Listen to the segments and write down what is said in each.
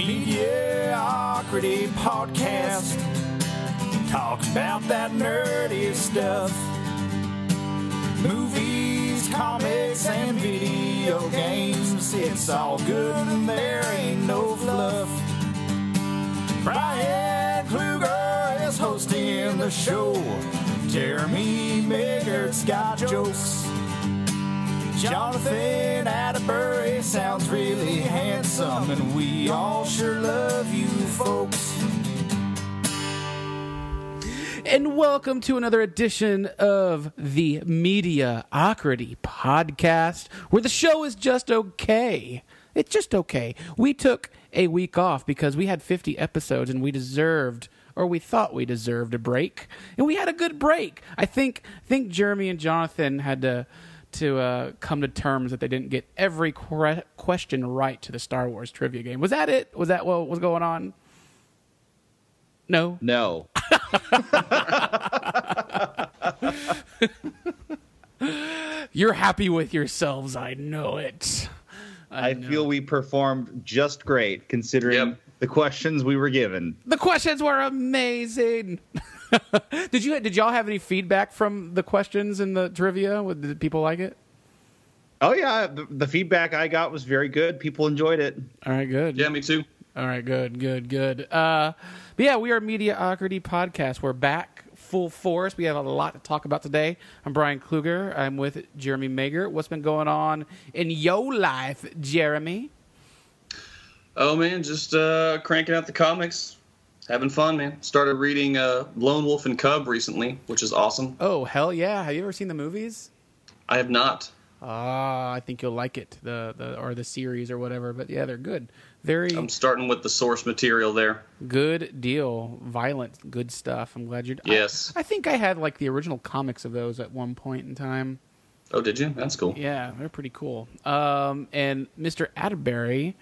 Mediocrity Podcast. Talk about that nerdy stuff. Movies, comics, and video games. It's all good and there ain't no fluff. Brian Kluger is hosting the show. Jeremy Magert's got jokes. Jonathan Atterbury sounds really handsome, and we all sure love you folks. And welcome to another edition of the Mediocrity Podcast, where the show is just okay. It's just okay. We took a week off because we had 50 episodes, and we deserved, or we thought we deserved, a break. And we had a good break. I think Jeremy and Jonathan had to come to terms that they didn't get every question right to the Star Wars trivia game. Was that it? Was that what was going on? No? No. You're happy with yourselves. I know it. I feel we performed just great considering the questions we were given. The questions were amazing. Did y'all have any feedback from the questions in the trivia? Did people like it? Oh, yeah. The feedback I got was very good. People enjoyed it. All right, good. Yeah, me too. All right, good. But yeah, we are Mediocrity Podcast. We're back full force. We have a lot to talk about today. I'm Brian Kluger. I'm with Jeremy Magert. What's been going on in your life, Jeremy? Oh, man, just cranking out the comics. Having fun, man. Started reading Lone Wolf and Cub recently, which is awesome. Oh, hell yeah. Have you ever seen the movies? I have not. I think you'll like it, the series or whatever. But yeah, they're good. I'm starting with the source material there. Good deal. Violent, good stuff. I'm glad you're... Yes. I think I had like the original comics of those at one point in time. Oh, did you? That's cool. Yeah, they're pretty cool. And Mr. Atterbury...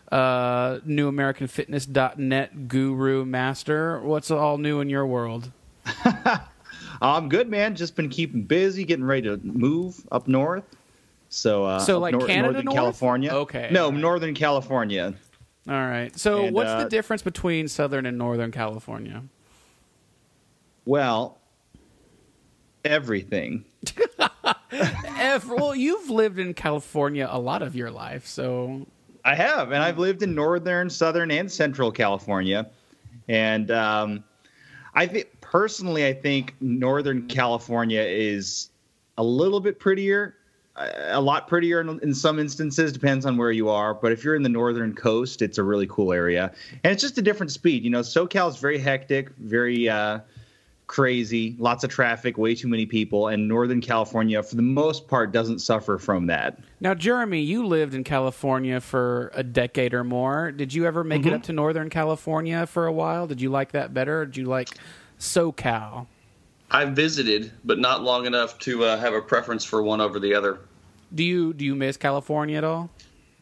NewAmericanFitness.net guru master. What's all new in your world? I'm good, man. Just been keeping busy, getting ready to move up north. So like Canada Northern north? California. Okay. No, right. Northern California. All right. So what's the difference between Southern and Northern California? Well, everything. Well, you've lived in California a lot of your life, so... I have, and I've lived in Northern, Southern, and Central California. And I think Northern California is a little bit prettier, a lot prettier in some instances, depends on where you are. But if you're in the northern coast, it's a really cool area. And it's just a different speed. You know, SoCal is very hectic, very crazy, lots of traffic, way too many people. And Northern California, for the most part, doesn't suffer from that. Now, Jeremy, you lived in California for a decade or more. Did you ever make it up to Northern California for a while? Did you like that better, or did you like SoCal? I visited, but not long enough to have a preference for one over the other. Do you miss California at all?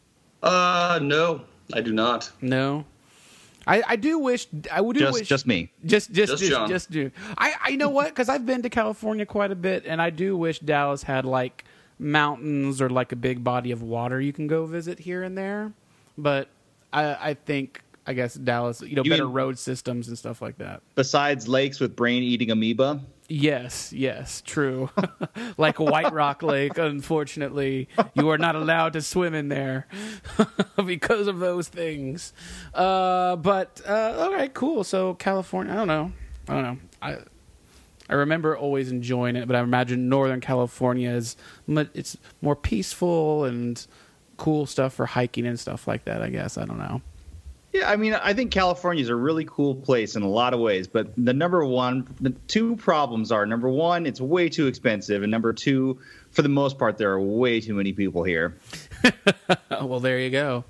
No, I do not. No? I do wish. I would wish. Just me. Just John. do. I know what? Because I've been to California quite a bit, and I do wish Dallas had like mountains or like a big body of water you can go visit here and there. But I guess Dallas, better road systems and stuff like that. Besides lakes with brain-eating amoeba. Yes, true. Like White Rock Lake, unfortunately, you are not allowed to swim in there because of those things. But all right, cool. So California, I don't know. I remember always enjoying it, but I imagine Northern California it's more peaceful and cool stuff for hiking and stuff like that. I guess I don't know. Yeah, I mean, I think California is a really cool place in a lot of ways, but the two problems are, number one, it's way too expensive, and number two, for the most part, there are way too many people here. Well, there you go.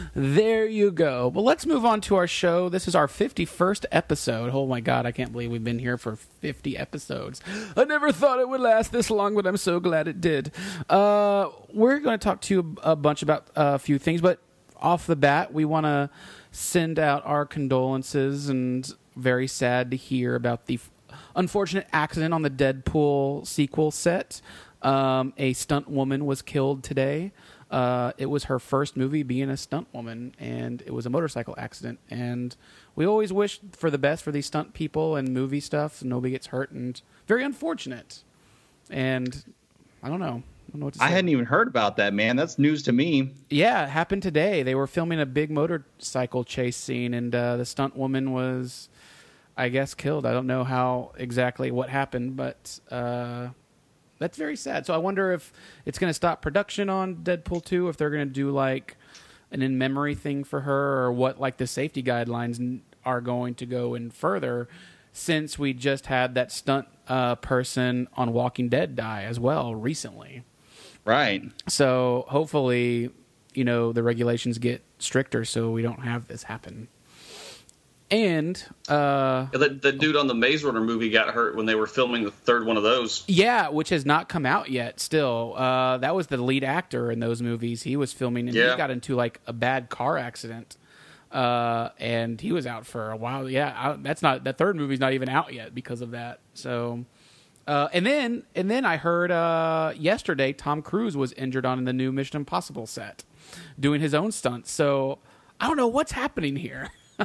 Well, let's move on to our show. This is our 51st episode. Oh my God, I can't believe we've been here for 50 episodes. I never thought it would last this long, but I'm so glad it did. We're going to talk to you a bunch about a few things, but off the bat, we want to send out our condolences, and very sad to hear about the unfortunate accident on the Deadpool sequel set. A stunt woman was killed today. It was her first movie being a stunt woman, and it was a motorcycle accident. And we always wish for the best for these stunt people and movie stuff, so nobody gets hurt, and very unfortunate. And I don't know what to say. I hadn't even heard about that, man. That's news to me. Yeah, it happened today. They were filming a big motorcycle chase scene, and the stunt woman was, I guess, killed. I don't know how exactly what happened, but that's very sad. So I wonder if it's going to stop production on Deadpool 2, if they're going to do like an in-memory thing for her, or what like the safety guidelines are going to go in further, since we just had that stunt person on Walking Dead die as well recently. Right. So hopefully, the regulations get stricter so we don't have this happen. And the dude on the Maze Runner movie got hurt when they were filming the third one of those. Yeah, which has not come out yet still. That was the lead actor in those movies. He was filming, and he got into like a bad car accident. And he was out for a while. Yeah, that third movie's not even out yet because of that. So, and then I heard yesterday Tom Cruise was injured on the new Mission Impossible set, doing his own stunts. So I don't know what's happening here.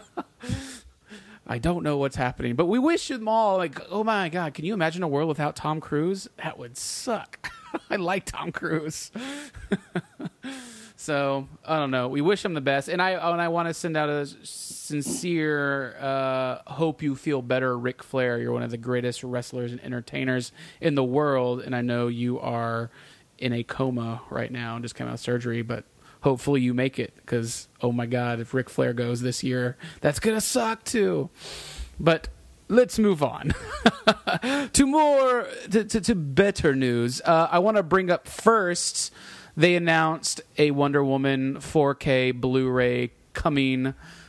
I don't know what's happening, but we wish them all like, oh my God, can you imagine a world without Tom Cruise? That would suck. I like Tom Cruise. So I don't know. We wish him the best, and I want to send out a sincere hope you feel better, Ric Flair. You're one of the greatest wrestlers and entertainers in the world, and I know you are in a coma right now and just came out of surgery, but hopefully you make it, because oh my God, if Ric Flair goes this year, that's gonna suck too. But let's move on to better news. I want to bring up first. They announced a Wonder Woman 4K Blu-ray coming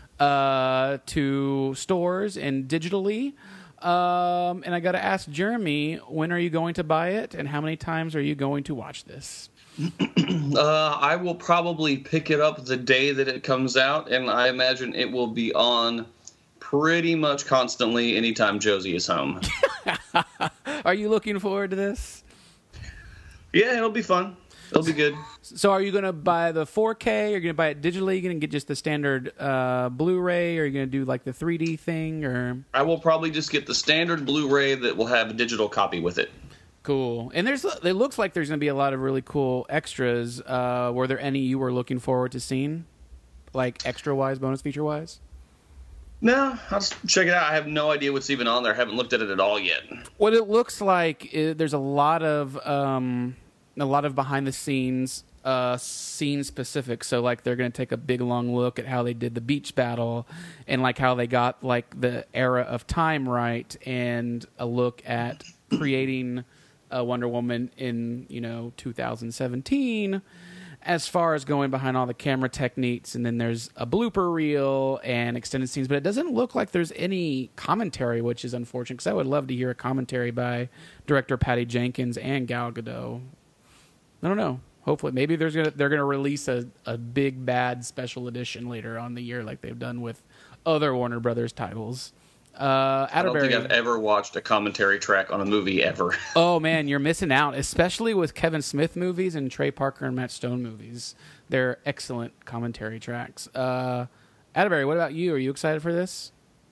to stores and digitally. And I got to ask Jeremy, when are you going to buy it, and how many times are you going to watch this? I will probably pick it up the day that it comes out, and I imagine it will be on pretty much constantly anytime Josie is home. Are you looking forward to this? Yeah, it'll be fun. It'll be good. So are you going to buy the 4K? Are you going to buy it digitally? Are you going to get just the standard Blu-ray? Or are you going to do like the 3D thing? Or I will probably just get the standard Blu-ray that will have a digital copy with it. Cool. And it looks like there's going to be a lot of really cool extras. Were there any you were looking forward to seeing? Like extra-wise, bonus feature-wise? No, I'll just check it out. I have no idea what's even on there. I haven't looked at it at all yet. What it looks like, there's a lot of behind the scenes, scene specific. So like they're going to take a big long look at how they did the beach battle, and like how they got like the era of time right, and a look at creating Wonder Woman in 2017. As far as going behind all the camera techniques, and then there's a blooper reel and extended scenes, but it doesn't look like there's any commentary, which is unfortunate, because I would love to hear a commentary by director Patty Jenkins and Gal Gadot. I don't know. Hopefully, maybe they're gonna release a big bad special edition later on the year, like they've done with other Warner Brothers titles. I don't think I've ever watched a commentary track on a movie ever. Oh man, you're missing out, especially with Kevin Smith movies and Trey Parker and Matt Stone movies. They're excellent commentary tracks. Atterbury, what about you? Are you excited for this?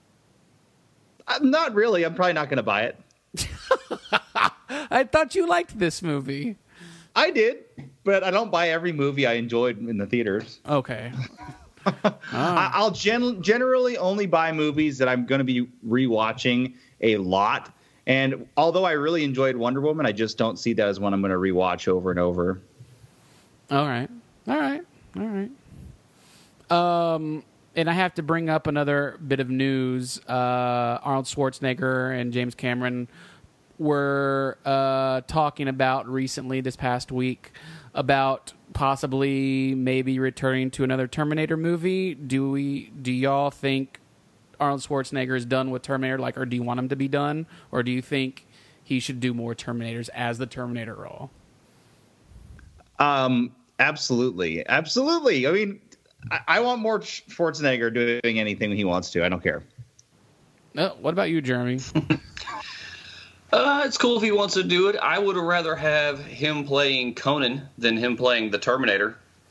Not really. I'm probably not going to buy it. I thought you liked this movie. I did, but I don't buy every movie I enjoyed in the theaters. Okay. I'll generally only buy movies that I'm going to be rewatching a lot. And although I really enjoyed Wonder Woman, I just don't see that as one I'm going to rewatch over and over. All right. And I have to bring up another bit of news. Arnold Schwarzenegger and James Cameron were talking about recently this past week about possibly maybe returning to another Terminator movie. Do y'all think Arnold Schwarzenegger is done with Terminator, or do you want him to be done, or do you think he should do more Terminators as the Terminator role? Absolutely. I mean, I want more Schwarzenegger doing anything he wants to. I don't care. What about you, Jeremy? It's cool if he wants to do it. I would rather have him playing Conan than him playing the Terminator.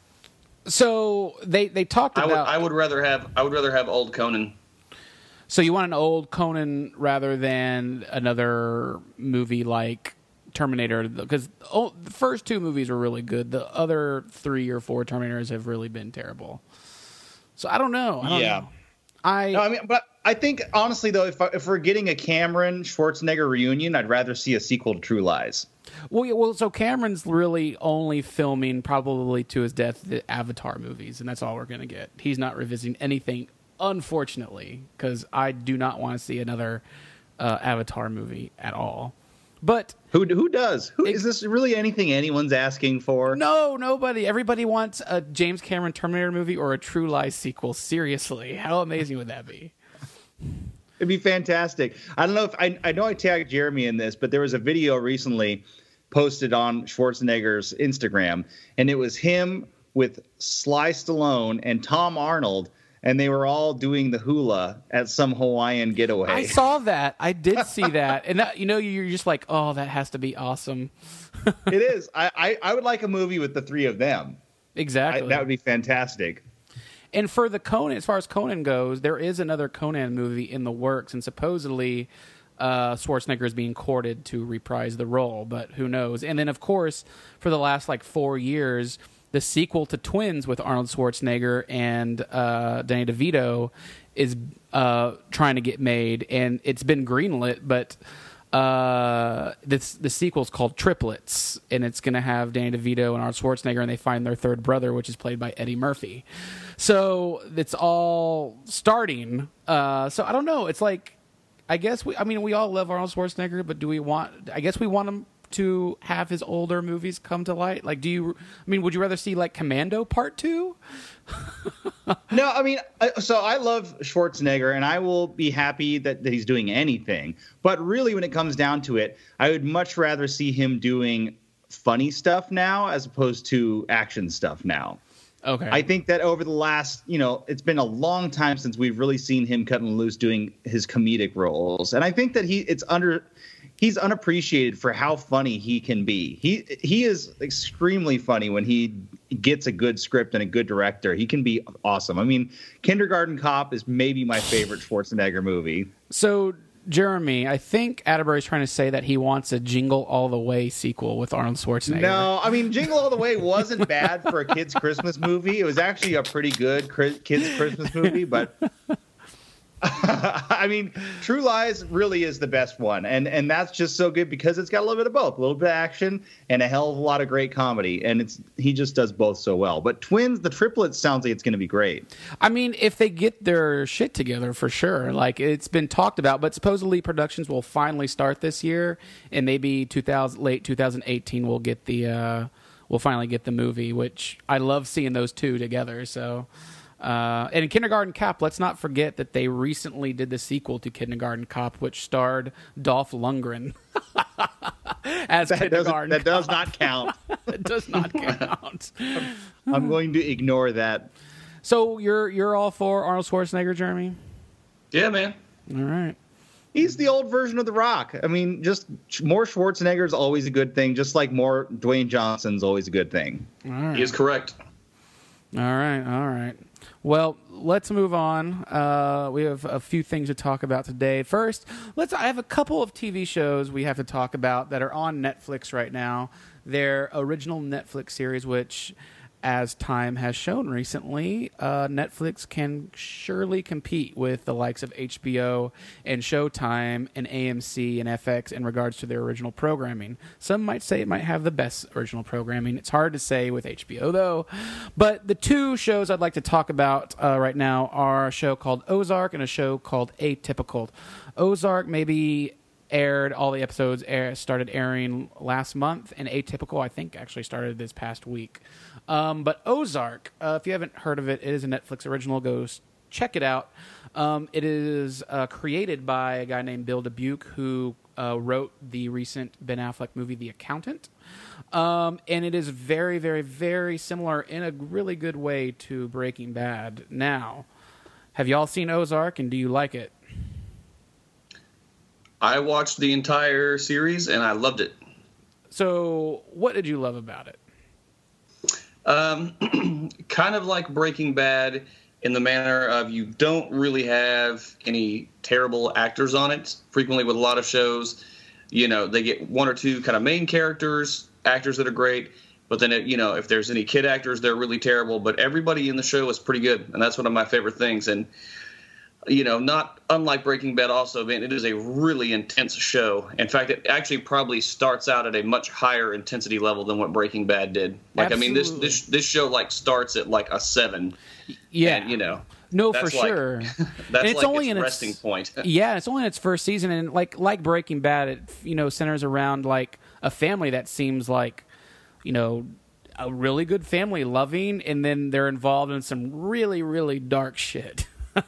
So they talked about. I would rather have old Conan. So you want an old Conan rather than another movie like Terminator, because the first two movies were really good. The other 3 or 4 Terminators have really been terrible. So I don't know. But I think honestly though, if we're getting a Cameron Schwarzenegger reunion, I'd rather see a sequel to True Lies. Well, so Cameron's really only filming probably to his death the Avatar movies, and that's all we're going to get. He's not revisiting anything, unfortunately, because I do not want to see another Avatar movie at all. But who does? Is this really anything anyone's asking for? No, nobody. Everybody wants a James Cameron Terminator movie or a True Lies sequel. Seriously, how amazing would that be? It'd be fantastic. I don't know if I know I tagged Jeremy in this, but there was a video recently posted on Schwarzenegger's Instagram, and it was him with Sly Stallone and Tom Arnold, and they were all doing the hula at some Hawaiian getaway. I saw that. I did see that, and that, you're just like, oh, that has to be awesome. It is. I would like a movie with the three of them. Exactly. That would be fantastic. And for the Conan, as far as Conan goes, there is another Conan movie in the works, and supposedly Schwarzenegger is being courted to reprise the role, but who knows? And then, of course, for the last 4 years, the sequel to Twins with Arnold Schwarzenegger and Danny DeVito is trying to get made, and it's been greenlit, but the sequel's called Triplets, and it's going to have Danny DeVito and Arnold Schwarzenegger, and they find their third brother, which is played by Eddie Murphy. So it's all starting. So I don't know. It's like, I guess we all love Arnold Schwarzenegger, but I guess we want him to have his older movies come to light. Would you rather see Commando Part 2? No, so I love Schwarzenegger, and I will be happy that he's doing anything. But really, when it comes down to it, I would much rather see him doing funny stuff now as opposed to action stuff now. Okay. I think that over the last, it's been a long time since we've really seen him cutting loose doing his comedic roles. And I think that he's unappreciated for how funny he can be. He is extremely funny when he gets a good script and a good director. He can be awesome. Kindergarten Cop is maybe my favorite Schwarzenegger movie. So, Jeremy, I think Atterbury's trying to say that he wants a Jingle All the Way sequel with Arnold Schwarzenegger. No, Jingle All the Way wasn't bad for a kid's Christmas movie. It was actually a pretty good kid's Christmas movie, but True Lies really is the best one, and that's just so good because it's got a little bit of both, a little bit of action and a hell of a lot of great comedy, and he just does both so well. But Twins, the Triplets, sounds like it's going to be great. If they get their shit together, for sure. It's been talked about, but supposedly productions will finally start this year, and maybe late 2018 we'll finally get the movie, which I love seeing those two together. So. And in Kindergarten Cop, let's not forget that they recently did the sequel to Kindergarten Cop, which starred Dolph Lundgren as Kindergarten That does not count. It does not count. I'm going to ignore that. So you're all for Arnold Schwarzenegger, Jeremy? Yeah, man. All right. He's the old version of The Rock. Just more Schwarzenegger is always a good thing, just like more Dwayne Johnson's always a good thing. All right. He is correct. All right. Well, let's move on. We have a few things to talk about today. First, I have a couple of TV shows we have to talk about that are on Netflix right now. They're original Netflix series, which, as time has shown recently, Netflix can surely compete with the likes of HBO and Showtime and AMC and FX in regards to their original programming. Some might say it might have the best original programming. It's hard to say with HBO, though. But the two shows I'd like to talk about right now are a show called Ozark and a show called Atypical. Ozark maybe aired, all the episodes started airing last month, and Atypical, I think, actually started this past week. But Ozark, if you haven't heard of it, it is a Netflix original. Go check it out. It is created by a guy named Bill Dubuque, who wrote the recent Ben Affleck movie, The Accountant. And it is very, very, very similar in a really good way to Breaking Bad. Now, have y'all seen Ozark, and do you like it? I watched the entire series, and I loved it. So, what did you love about it? Kind of like Breaking Bad in the manner of you don't really have any terrible actors on it. Frequently with a lot of shows, they get one or two kind of main actors that are great. But then, if there's any kid actors, they're really terrible. But everybody in the show is pretty good, and that's one of my favorite things. And, not unlike Breaking Bad also, man, it is a really intense show. In fact, it actually probably starts out at a much higher intensity level than what Breaking Bad did. Like, Absolutely. I mean, this show, starts at, a 7. Yeah. And, no, for sure. That's it's like only its in resting point. Yeah, it's only in its first season, and like Breaking Bad, it centers around like a family that seems like, a really good family, loving, and then they're involved in some really, really dark shit.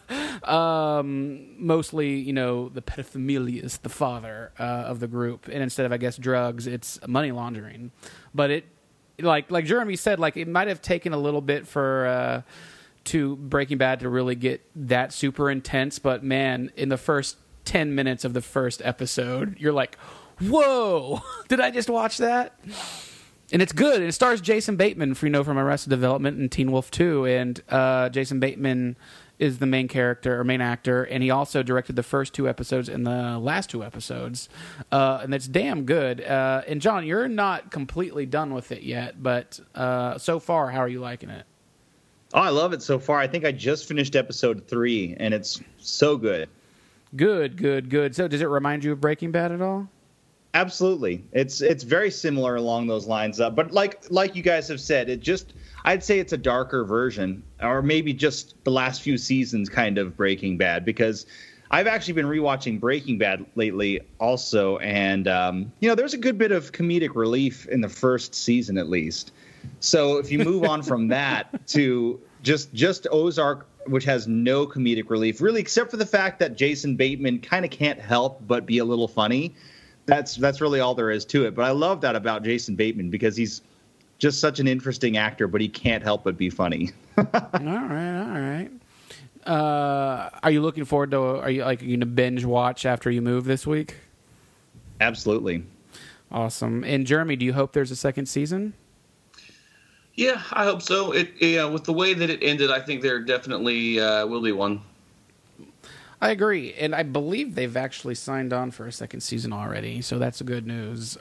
Mostly, the paterfamilias, the father of the group, and instead of, I guess, drugs, it's money laundering. But it, like Jeremy said, it might have taken a little bit for to Breaking Bad to really get that super intense. But man, in the first 10 minutes of the first episode, you're like, whoa, did I just watch that? And it's good. It stars Jason Bateman, from Arrested Development and Teen Wolf 2. And Jason Bateman is the main character or main actor, and he also directed the first 2 episodes and the last 2 episodes. And it's damn good. And John, you're not completely done with it yet, but so far, how are you liking it? Oh, I love it so far. I think I just finished episode 3, and it's so good. Good. So does it remind you of Breaking Bad at all? Absolutely. It's very similar along those lines. But like you guys have said, I'd say it's a darker version, or maybe just the last few seasons kind of Breaking Bad, because I've actually been rewatching Breaking Bad lately also. And, there's a good bit of comedic relief in the first season, at least. So if you move on from that to just Ozark, which has no comedic relief, really, except for the fact that Jason Bateman kind of can't help but be a little funny. That's really all there is to it. But I love that about Jason Bateman, because he's just such an interesting actor, but he can't help but be funny. All right. Are you looking forward to? Are you going to binge watch after you move this week? Absolutely. Awesome. And Jeremy, do you hope there's a second season? Yeah, I hope so. With the way that it ended, I think there definitely will be one. I agree, and I believe they've actually signed on for a second season already, so that's good news.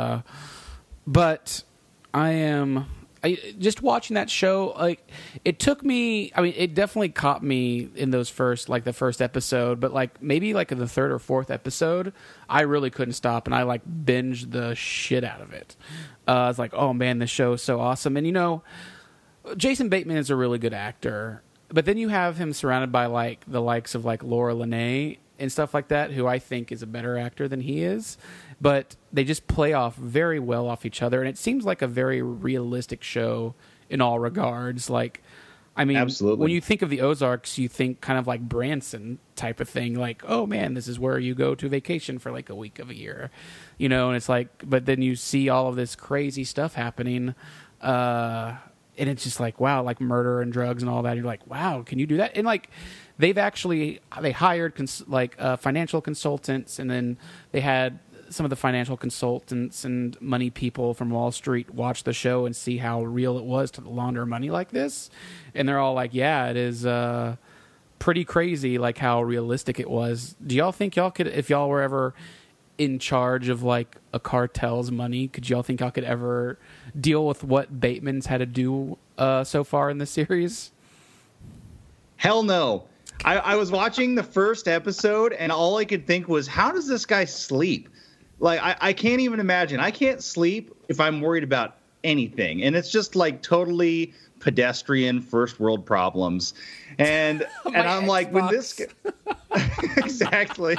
But I just watching that show, it took me. I mean, it definitely caught me in those the first episode, but maybe in the third or fourth episode, I really couldn't stop, and I binged the shit out of it. I was like, oh man, this show is so awesome, and Jason Bateman is a really good actor. But then you have him surrounded by the likes of Laura Linney and stuff like that, who I think is a better actor than he is. But they just play off very well off each other, and it seems like a very realistic show in all regards. Absolutely. When you think of the Ozarks, you think kind of like Branson type of thing. Oh man, this is where you go to vacation for a week of a year, and it's but then you see all of this crazy stuff happening. And it's just wow, murder and drugs and all that. You're like, wow, can you do that? And they hired financial consultants, and then they had some of the financial consultants and money people from Wall Street watch the show and see how real it was to launder money like this. And they're all like, yeah, it is pretty crazy, how realistic it was. Do y'all think y'all could, if y'all were ever in charge of a cartel's money, could y'all think y'all could ever deal with what Bateman's had to do so far in the series? Hell no. I was watching the first episode, and all I could think was, how does this guy sleep? I can't even imagine. I can't sleep if I'm worried about anything. And it's just totally pedestrian first world problems. And I'm like, when this exactly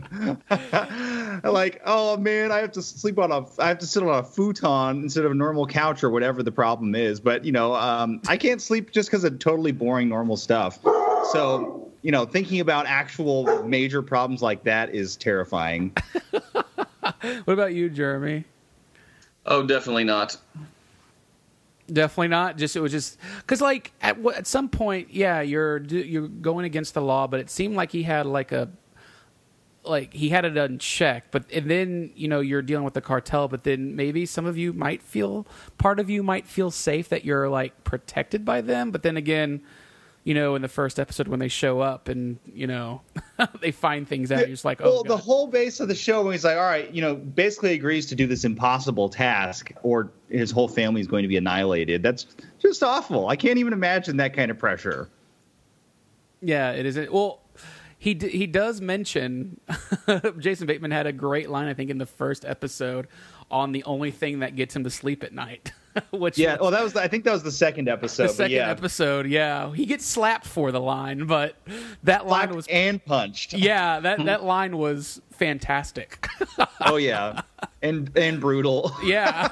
oh man, I have to sit on a futon instead of a normal couch or whatever the problem is. But I can't sleep just because of totally boring normal stuff. So thinking about actual major problems like that is terrifying. What about you, Jeremy? Oh, definitely not. Definitely not. It was just because, at some point, yeah, you're going against the law, but it seemed like he had like he had it unchecked, and then you're dealing with the cartel, but then maybe part of you might feel safe that you're like protected by them, but then again, in the first episode when they show up and they find things out, you're just like, well, the whole base of the show when he's like, all right, basically agrees to do this impossible task or his whole family is going to be annihilated. That's just awful. I can't even imagine that kind of pressure. Yeah, it isn't. Well, he does mention Jason Bateman had a great line, I think, in the first episode on the only thing that gets him to sleep at night. I think that was the second episode. The second episode, yeah. He gets slapped for the line, but that line was and punched. Yeah, that line was fantastic. Oh yeah, and brutal. Yeah.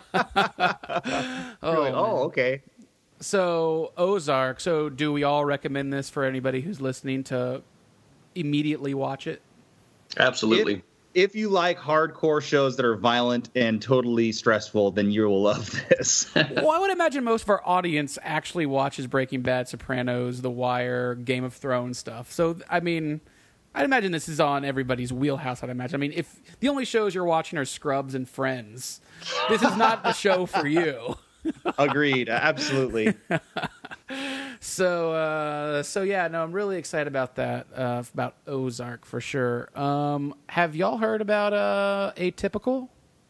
Okay. So Ozark. So do we all recommend this for anybody who's listening to immediately watch it? Absolutely. If you like hardcore shows that are violent and totally stressful, then you will love this. Well, I would imagine most of our audience actually watches Breaking Bad, Sopranos, The Wire, Game of Thrones stuff. So, I'd imagine this is on everybody's wheelhouse, I'd imagine. If the only shows you're watching are Scrubs and Friends, this is not the show for you. Agreed. Absolutely. So yeah, no, I'm really excited about that, about Ozark for sure. Have y'all heard about Atypical?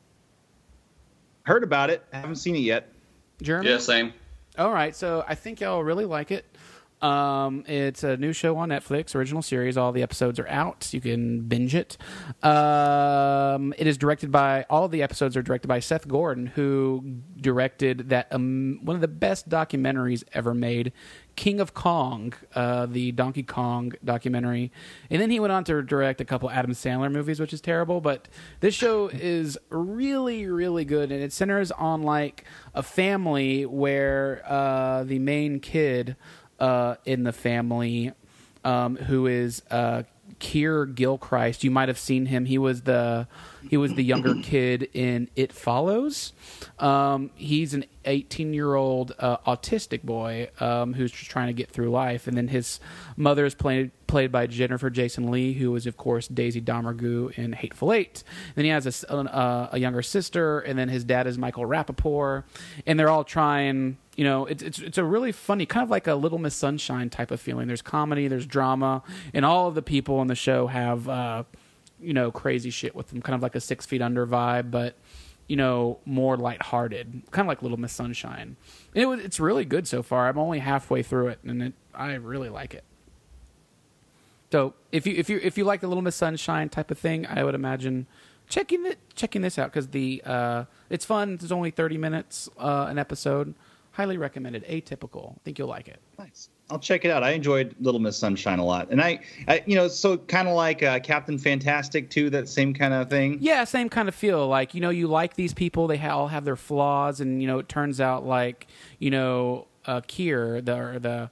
Heard about it. Haven't seen it yet. Jeremy? Yeah, same. All right, so I think y'all really like it. It's a new show on Netflix, original series. All the episodes are out. You can binge it. It is directed by, all of the episodes are directed by Seth Gordon, who directed that one of the best documentaries ever made, King of Kong, the Donkey Kong documentary. And then he went on to direct a couple Adam Sandler movies, which is terrible. But this show is really, really good. And it centers on like a family where the main kid in the family, who is Keir Gilchrist. You might have seen him. He was the younger kid in It Follows. He's an 18-year-old autistic boy who's just trying to get through life, and then his mother is played by Jennifer Jason Leigh, who is of course Daisy Domergue in Hateful Eight. Then he has a younger sister, and then his dad is Michael Rapaport, and they're all trying. It's a really funny, kind of like a Little Miss Sunshine type of feeling. There's comedy, there's drama, and all of the people on the show have, crazy shit with them, kind of like a 6 Feet Under vibe, but, more lighthearted, kind of like Little Miss Sunshine. It's really good so far. I'm only halfway through it, and I really like it. So if you like the Little Miss Sunshine type of thing, I would imagine checking this out because it's fun. It's only 30 minutes an episode. Highly recommended. Atypical. I think you'll like it. Nice. I'll check it out. I enjoyed Little Miss Sunshine a lot, and I so kind of like Captain Fantastic too. That same kind of thing. Yeah, same kind of feel. Like you like these people. They all have their flaws, and it turns out like Keir, the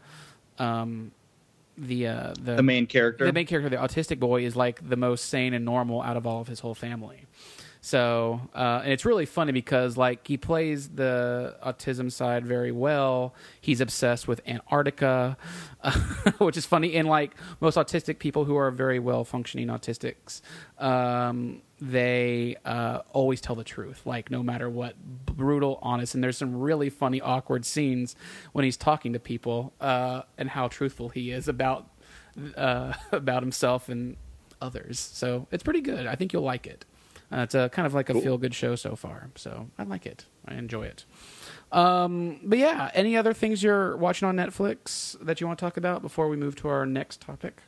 main character, the autistic boy, is like the most sane and normal out of all of his whole family. So, and it's really funny because, like, he plays the autism side very well. He's obsessed with Antarctica, which is funny. And, like, most autistic people who are very well-functioning autistics, they always tell the truth, like, no matter what, brutal, honest. And there's some really funny, awkward scenes when he's talking to people and how truthful he is about himself and others. So it's pretty good. I think you'll like it. It's a kind of like a feel-good show so far, so I like it. I enjoy it. But yeah, any other things you're watching on Netflix that you want to talk about before we move to our next topic?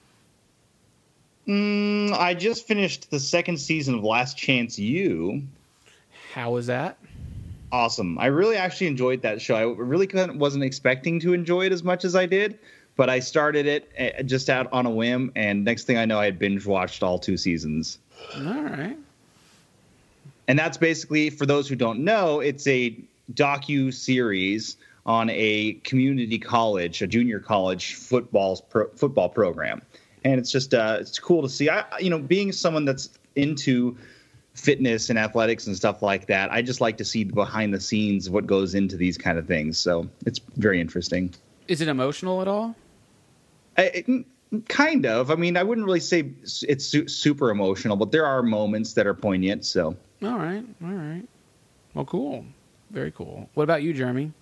I just finished the second season of Last Chance U. How was that? Awesome. I really actually enjoyed that show. I really wasn't expecting to enjoy it as much as I did, but I started it just out on a whim, and next thing I know, I had binge-watched all 2 seasons. All right. And that's basically, for those who don't know, it's a docu-series on a community college, a junior college football program. And it's just it's cool to see. Being someone that's into fitness and athletics and stuff like that, I just like to see behind the scenes what goes into these kind of things. So it's very interesting. Is it emotional at all? Kind of. I mean, I wouldn't really say it's super emotional, but there are moments that are poignant. So. All right. Well, cool. Very cool. What about you, Jeremy?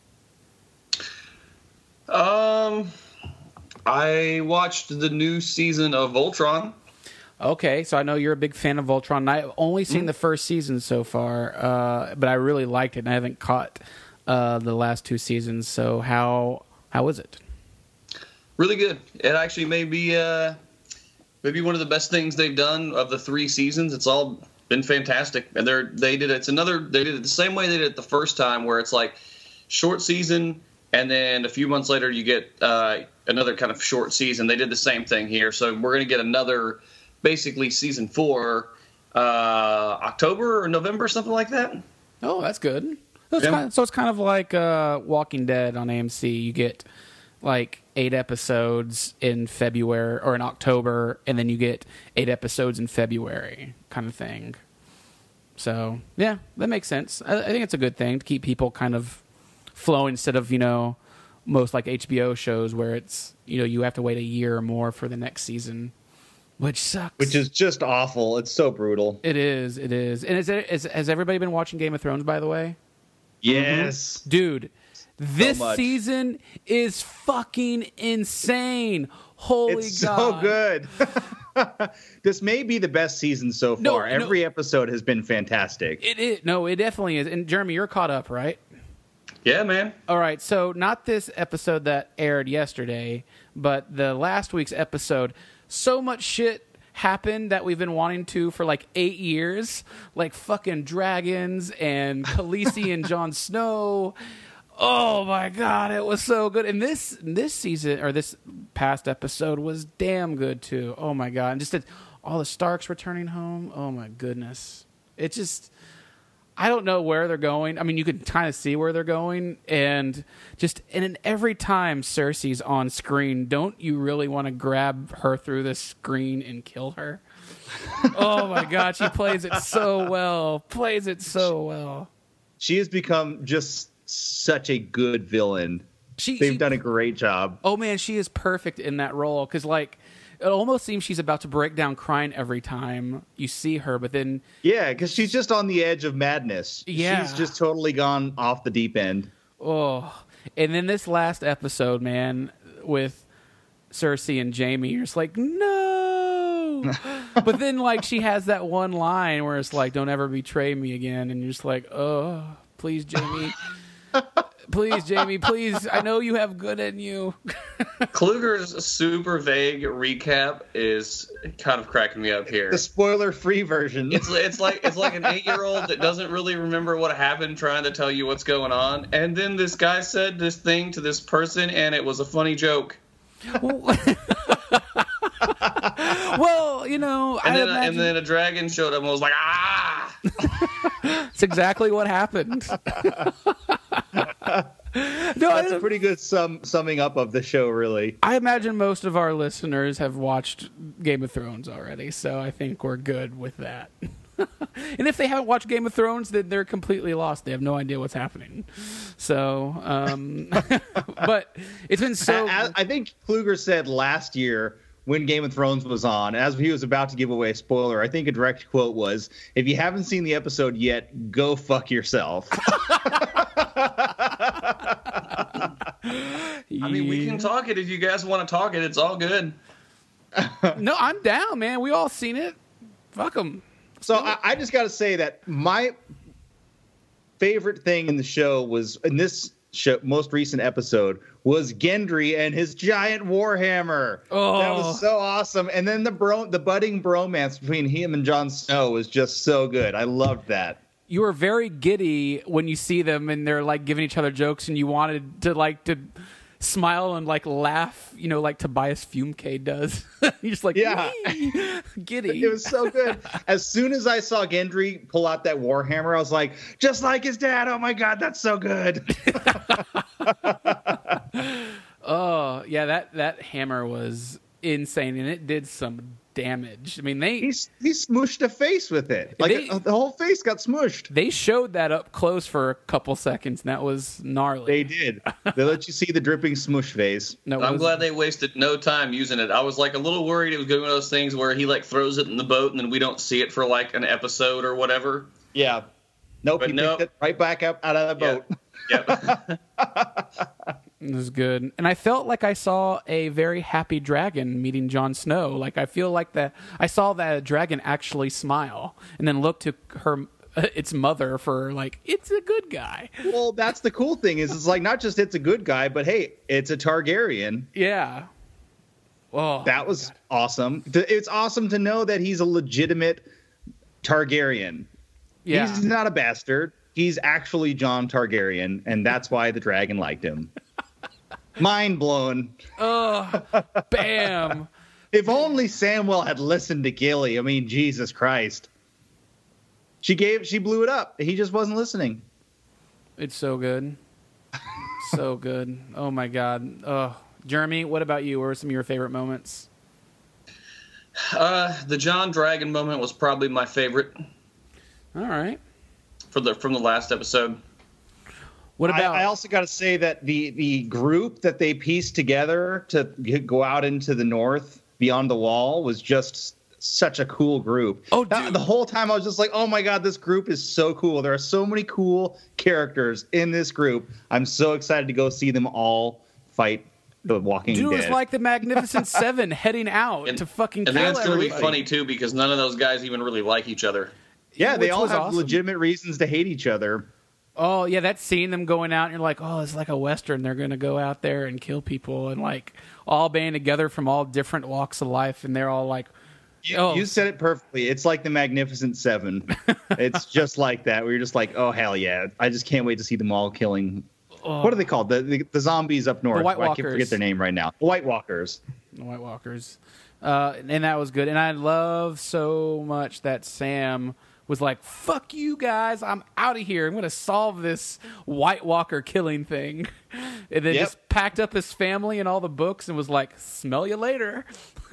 I watched the new season of Voltron. Okay, so I know you're a big fan of Voltron. And I've only seen the first season so far, but I really liked it, and I haven't caught the last 2 seasons. So how is it? Really good. It actually may be maybe one of the best things they've done of the 3 seasons. It's all been fantastic, and they did it the same way they did it the first time, where it's like short season, and then a few months later you get another kind of short season. They did the same thing here, so we're going to get another, basically season 4, October or November, something like that. Oh, that's good. So it's kind of like Walking Dead on AMC. You get like 8 episodes in February or in October, and then you get 8 episodes in February, kind of thing. So yeah, that makes sense. I think it's a good thing to keep people kind of flowing instead of, most like HBO shows where it's, you have to wait a year or more for the next season, which sucks. Which is just awful. It's so brutal. It is. And has everybody been watching Game of Thrones, by the way? Yes. Dude, this season is fucking insane. Holy it's God. So good. This may be the best season so far. Every episode has been fantastic. It is. No, it definitely is. And Jeremy, you're caught up, right? Yeah, man. All right, so not this episode that aired yesterday, but the last week's episode. So much shit happened that we've been wanting to for like 8 years, like fucking dragons and Khaleesi and Jon Snow. Oh my God, it was so good. And this season, or this past episode, was damn good too. Oh my God, and just all the Starks returning home. Oh my goodness, it just. I don't know where they're going. I mean, you can kind of see where they're going, and every time Cersei's on screen, don't you really want to grab her through the screen and kill her? Oh my God, she plays it so well. She has become just such a good villain. They've done a great job. Oh man, she is perfect in that role, because it almost seems she's about to break down crying every time you see her, but then... Yeah, because she's just on the edge of madness. Yeah. She's just totally gone off the deep end. Oh, and then this last episode, man, with Cersei and Jaime, you're just like, no! But then, she has that one line where it's like, don't ever betray me again, and you're just like, oh, please, Jaime... Please, Jaime, please. I know you have good in you. Kluger's super vague recap is kind of cracking me up here. The spoiler-free version. It's like an 8-year-old that doesn't really remember what happened, trying to tell you what's going on. And then this guy said this thing to this person, and it was a funny joke. Well, and then a dragon showed up and was like, ah! It's exactly what happened. That's a pretty good summing up of the show, really. I imagine most of our listeners have watched Game of Thrones already, so I think we're good with that. And if they haven't watched Game of Thrones, then they're completely lost. They have no idea what's happening. So, but it's been so... I think Kluger said last year, when Game of Thrones was on, as he was about to give away a spoiler, I think a direct quote was, if you haven't seen the episode yet, go fuck yourself. I mean, we can talk it if you guys want to talk it. It's all good. No, I'm down, man. We all seen it. Fuck them. So I just got to say that my favorite thing in the show was, in this most recent episode, was Gendry and his giant warhammer. Oh. That was so awesome. And then the budding bromance between him and Jon Snow was just so good. I loved that. You were very giddy when you see them and they're giving each other jokes, and you wanted to smile and laugh, like Tobias Fumke does. You're just yeah, giddy. It was so good. As soon as I saw Gendry pull out that warhammer, I was like, just like his dad. Oh my God, that's so good. Oh yeah, that hammer was insane, and it did some damage. I mean, he smushed a face with it. Like the whole face got smushed. They showed that up close for a couple seconds, and that was gnarly. They did. They let you see the dripping smush face. No, I'm glad they wasted no time using it. I was like a little worried it was going to be one of those things where he like throws it in the boat and then we don't see it for like an episode or whatever. Yeah. Nope, he picked it right back up out of the boat. Yep. It was good. And I felt like I saw a very happy dragon meeting Jon Snow. Like, I feel like I saw that dragon actually smile and then look to its mother for, like, it's a good guy. Well, that's the cool thing is it's like not just it's a good guy, but hey, it's a Targaryen. Yeah. Oh, that was awesome. It's awesome to know that he's a legitimate Targaryen. Yeah. He's not a bastard. He's actually Jon Targaryen, and that's why the dragon liked him. Mind blown. Oh, bam. If only Samwell had listened to Gilly. I mean, Jesus Christ. She blew it up. He just wasn't listening. It's so good. So good. Oh, my God. Oh, Jeremy, what about you? What were some of your favorite moments? The Jon Dragon moment was probably my favorite. All right. From the last episode. What about? I also got to say that the group that they pieced together to go out into the north beyond the wall was just such a cool group. Oh, dude. The whole time I was just like, oh my God, this group is so cool. There are so many cool characters in this group. I'm so excited to go see them all fight the Walking Dead. Dude, it was like the Magnificent Seven heading out to fucking kill everybody. And then it's going to be funny, too, because none of those guys even really like each other. Yeah, they all have awesome. legitimate reasons to hate each other. Oh, yeah, that scene, them going out, and you're like, oh, it's like a Western. They're going to go out there and kill people, and, like, all band together from all different walks of life, and they're all like, oh. You said it perfectly. It's like the Magnificent Seven. It's just like that. We're just like, oh, hell yeah. I just can't wait to see them all killing. Oh. What are they called? The zombies up north. The White Walkers. I can't forget their name right now. The White Walkers. The White Walkers. And that was good. And I love so much that Sam was like, fuck you guys, I'm out of here. I'm going to solve this White Walker killing thing. And then just packed up his family and all the books and was like, smell you later.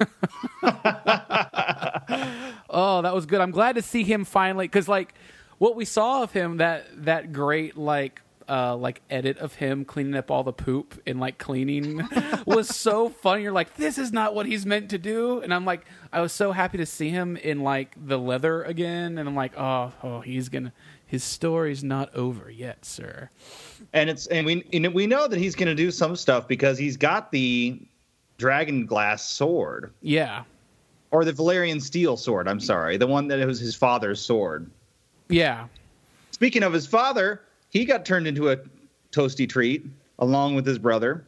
Oh, that was good. I'm glad to see him finally, because like what we saw of him, that great like edit of him cleaning up all the poop and like cleaning was so funny. You're like, this is not what he's meant to do. And I'm like, I was so happy to see him in like the leather again. And I'm like, oh, his story's not over yet, sir. And we know that he's gonna do some stuff because he's got the dragon glass sword. Yeah. Or the Valyrian steel sword, I'm sorry. The one that was his father's sword. Yeah. Speaking of his father, he got turned into a toasty treat along with his brother.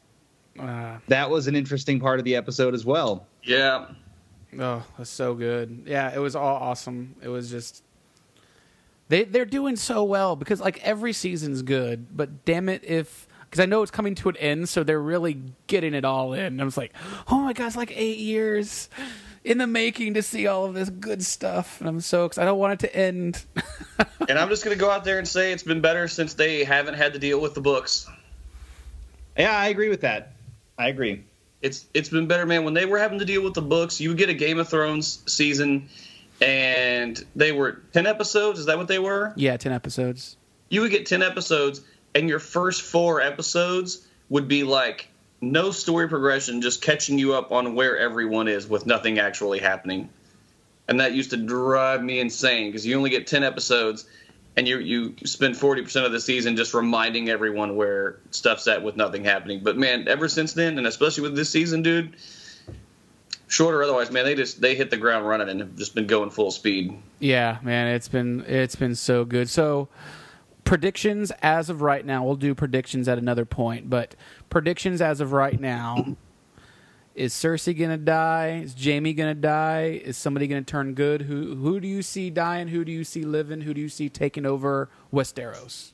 That was an interesting part of the episode as well. Yeah. Oh, that's so good. Yeah, it was all awesome. It was just they're doing so well because like every season's good, but damn it because I know it's coming to an end, so they're really getting it all in. And I was like, oh my God, it's like 8 years in the making to see all of this good stuff. And I'm so excited. I don't want it to end. And I'm just going to go out there and say it's been better since they haven't had to deal with the books. Yeah, I agree with that. I agree. It's been better, man. When they were having to deal with the books, you would get a Game of Thrones season, and they were 10 episodes. Is that what they were? Yeah, 10 episodes. You would get 10 episodes, and your first 4 episodes would be like no story progression, just catching you up on where everyone is with nothing actually happening. And that used to drive me insane because you only get 10 episodes and you spend 40% of the season just reminding everyone where stuff's at with nothing happening. But, man, ever since then, and especially with this season, dude, short or otherwise, man, they hit the ground running and have just been going full speed. Yeah, man, it's been so good. So predictions as of right now, we'll do predictions at another point, but predictions as of right now, is Cersei going to die? Is Jaime going to die? Is somebody going to turn good? Who do you see dying? Who do you see living? Who do you see taking over Westeros?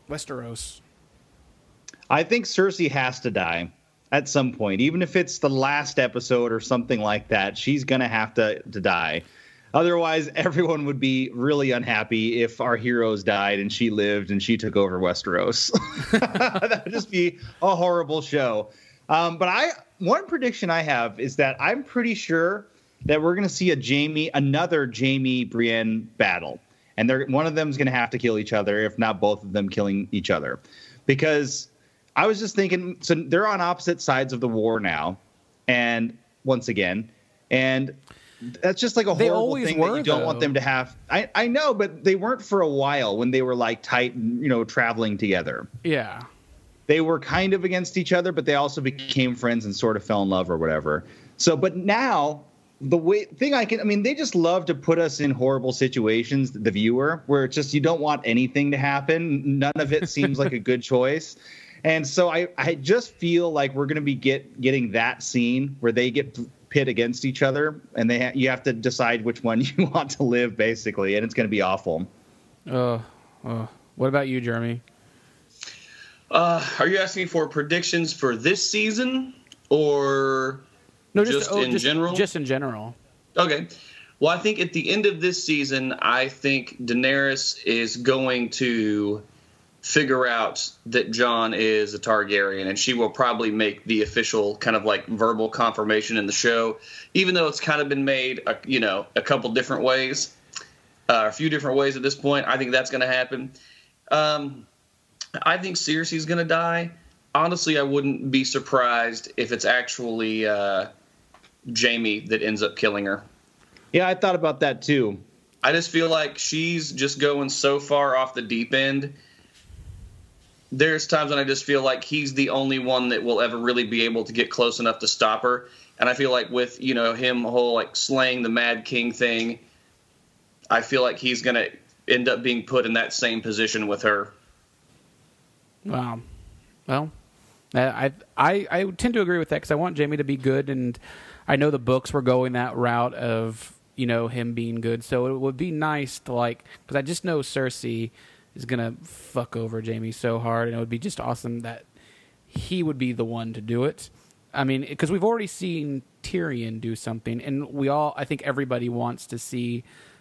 I think Cersei has to die at some point. Even if it's the last episode or something like that, she's going to have to die. Otherwise, everyone would be really unhappy if our heroes died and she lived and she took over Westeros. That would just be a horrible show. But one prediction I have is that I'm pretty sure that we're going to see another Jaime Brienne battle, and one of them is going to have to kill each other, if not both of them killing each other, because I was just thinking, so they're on opposite sides of the war now, and once again, and that's just like a horrible thing that you don't want them to have. I know, but they weren't for a while when they were like tight, traveling together. Yeah. They were kind of against each other, but they also became friends and sort of fell in love or whatever. So, but now they just love to put us in horrible situations, the viewer, where it's just, you don't want anything to happen. None of it seems like a good choice. And so I just feel like we're going to be getting that scene where they get pit against each other, and you have to decide which one you want to live, basically, and it's going to be awful. What about you, Jeremy? Are you asking for predictions for this season, or just in general? Just in general. Okay. Well, I think at the end of this season, I think Daenerys is going to figure out that Jon is a Targaryen, and she will probably make the official kind of like verbal confirmation in the show, even though it's kind of been made, a couple different ways, a few different ways at this point. I think that's going to happen. I think Cersei's going to die. Honestly, I wouldn't be surprised if it's actually Jaime that ends up killing her. Yeah, I thought about that too. I just feel like she's just going so far off the deep end. There's times when I just feel like he's the only one that will ever really be able to get close enough to stop her. And I feel like with, him whole like slaying the Mad King thing, I feel like he's going to end up being put in that same position with her. Wow. Well, I tend to agree with that because I want Jaime to be good, and I know the books were going that route of, him being good. So it would be nice to because I just know Cersei is going to fuck over Jaime so hard, and it would be just awesome that he would be the one to do it. I mean, because we've already seen Tyrion do something, and I think everybody wants to see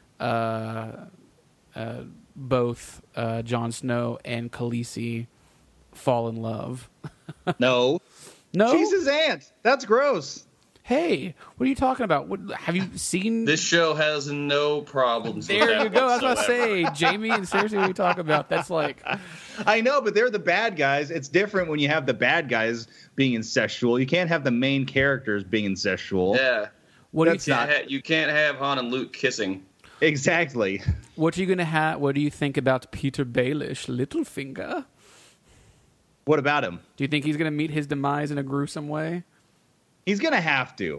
both Jon Snow and Khaleesi fall in love. No. She's his aunt. That's gross. Hey, what are you talking about? Have you seen... This show has no problems with There you go. That's what I say. Jaime and Cersei, what are you talking about? That's like... I know, but they're the bad guys. It's different when you have the bad guys being incestual. You can't have the main characters being incestual. Yeah. You can't have Han and Luke kissing. Exactly. What are you going to have? What do you think about Peter Baelish, Littlefinger? What about him? Do you think he's going to meet his demise in a gruesome way? He's going to have to.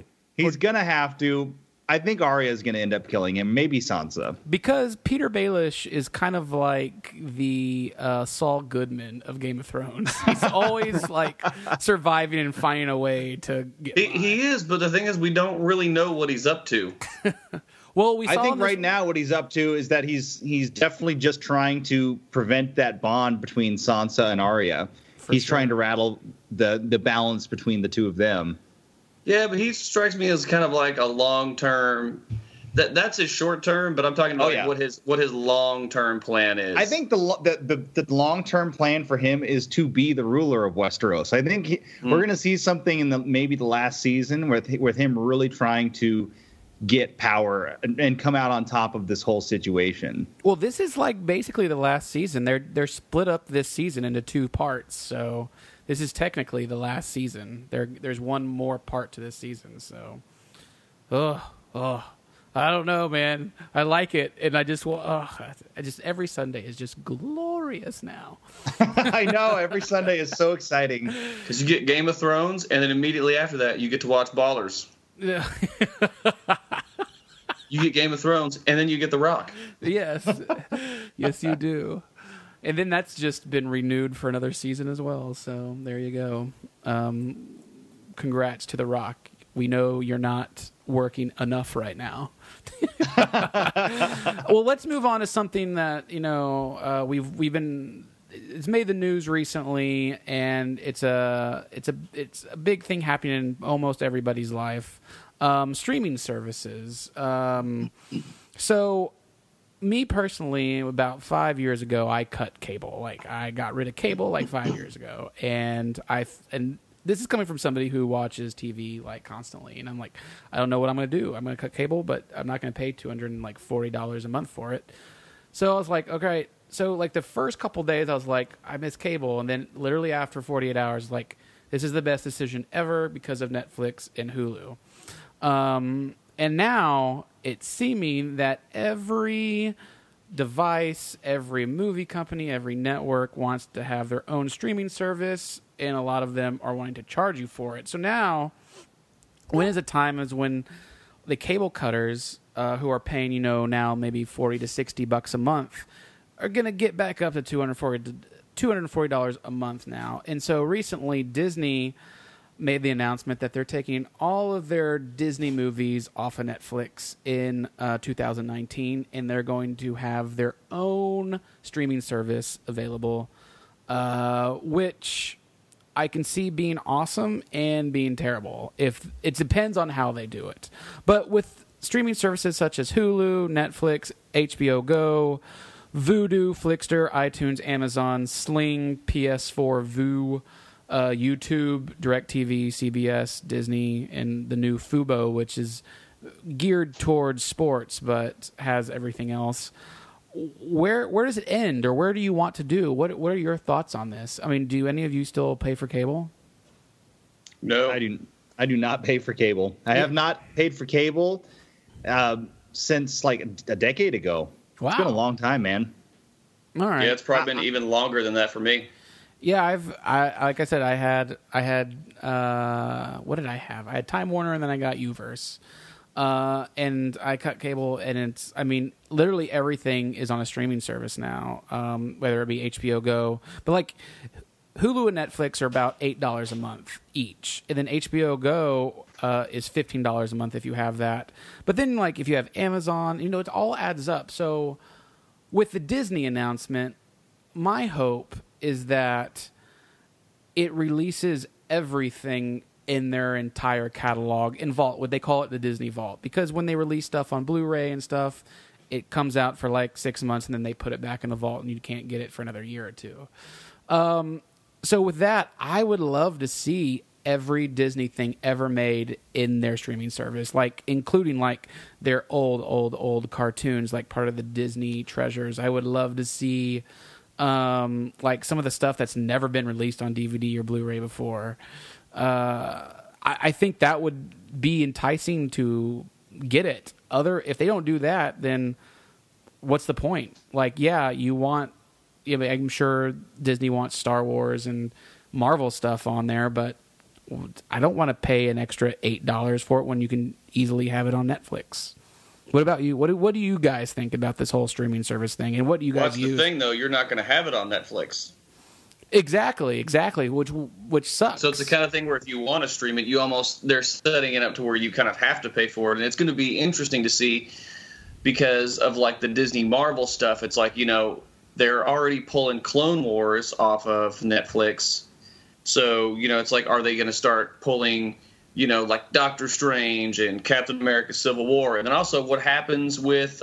I think Arya is going to end up killing him. Maybe Sansa. Because Peter Baelish is kind of like the Saul Goodman of Game of Thrones. He's always surviving and finding a way to get He is, but the thing is we don't really know what he's up to. Well, I think right now what he's up to is that he's definitely just trying to prevent that bond between Sansa and Arya. He's trying to rattle the balance between the two of them. Yeah, but he strikes me as kind of like a long-term. That's his short-term, but I'm talking about what his long-term plan is. I think the long-term plan for him is to be the ruler of Westeros. I think we're going to see something in maybe the last season with him really trying to get power and come out on top of this whole situation. Well, this is basically the last season. They're split up this season into 2 parts, so this is technically the last season. There's one more part to this season, so I don't know, man. I like it, and I just every Sunday is just glorious now. I know, every Sunday is so exciting because you get Game of Thrones, and then immediately after that, you get to watch Ballers. Yeah. You get Game of Thrones, and then you get The Rock. Yes. Yes, you do. And then that's just been renewed for another season as well. So there you go. Congrats to The Rock. We know you're not working enough right now. Well, let's move on to something that we've been. It's made the news recently, and it's a big thing happening in almost everybody's life. Streaming services. So, me personally, about 5 years ago, I cut cable. I got rid of cable 5 years ago, and this is coming from somebody who watches TV like constantly, and I'm like, I don't know what I'm going to do. I'm going to cut cable, but I'm not going to pay $240 a month for it. So I was like, okay. So like the first couple days, I was like, I miss cable, and then literally after 48 hours, like, this is the best decision ever because of Netflix and Hulu. And now it's seeming that every device, every movie company, every network wants to have their own streaming service, and a lot of them are wanting to charge you for it. So now, when is a time is when the cable cutters who are paying, now maybe $40 to $60 a month are going to get back up to $240 a month now. And so recently Disney made the announcement that they're taking all of their Disney movies off of Netflix in 2019, and they're going to have their own streaming service available, which I can see being awesome and being terrible. If it depends on how they do it. But with streaming services such as Hulu, Netflix, HBO Go, Vudu, Flixster, iTunes, Amazon, Sling, PS4, Voo, YouTube, DirecTV, CBS, Disney, and the new Fubo, which is geared towards sports but has everything else. Where does it end, or where do you want to do? What are your thoughts on this? I mean, do any of you still pay for cable? No, I do not pay for cable. I have not paid for cable since like a decade ago. Wow. It's been a long time, man. All right. Yeah, it's probably been even longer than that for me. Yeah, like I said, I had what did I have? I had Time Warner, and then I got Uverse. And I cut cable, and literally everything is on a streaming service now, whether it be HBO Go. But like Hulu and Netflix are about $8 a month each, and then HBO Go is $15 a month if you have that. But then like if you have Amazon, it all adds up. So with the Disney announcement, my hope is that it releases everything in their entire catalog in Vault. What they call it, the Disney Vault, because when they release stuff on Blu-ray and stuff, it comes out for like 6 months and then they put it back in the vault and you can't get it for another year or two. So with that, I would love to see every Disney thing ever made in their streaming service, like including like their old cartoons, like part of the Disney treasures. I would love to see like some of the stuff that's never been released on DVD or Blu-ray before. I think that would be enticing to get it. If they don't do that, then what's the point? Like, yeah, I'm sure Disney wants Star Wars and Marvel stuff on there, but I don't want to pay an extra $8 for it when you can easily have it on Netflix. What about you? What do you guys think about this whole streaming service thing? And what do you guys use? That's the thing, though. You're not going to have it on Netflix. Exactly. Which sucks. So it's the kind of thing where if you want to stream it, they're setting it up to where you kind of have to pay for it, and it's going to be interesting to see because of like the Disney Marvel stuff. It's like they're already pulling Clone Wars off of Netflix, so it's like, are they going to start pulling like Doctor Strange and Captain America: Civil War, and then also what happens with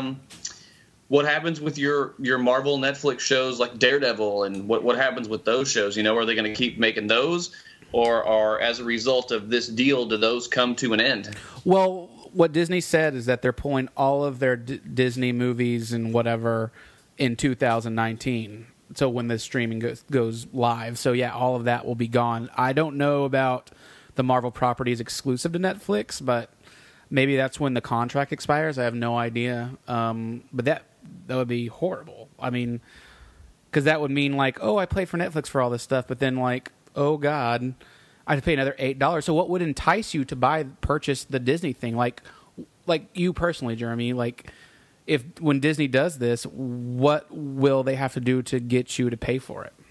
your Marvel Netflix shows like Daredevil, and what happens with those shows? Are they going to keep making those, or as a result of this deal, do those come to an end? Well, what Disney said is that they're pulling all of their Disney movies and whatever in 2019. So when the streaming goes live. So yeah, all of that will be gone. I don't know about the Marvel properties exclusive to Netflix, but maybe that's when the contract expires. I have no idea. But that would be horrible. I mean, because that would mean like, oh, I pay for Netflix for all this stuff, but then like, oh God, I have to pay another $8. So what would entice you to purchase the Disney thing? Like you personally, Jeremy, like when Disney does this, what will they have to do to get you to pay for it?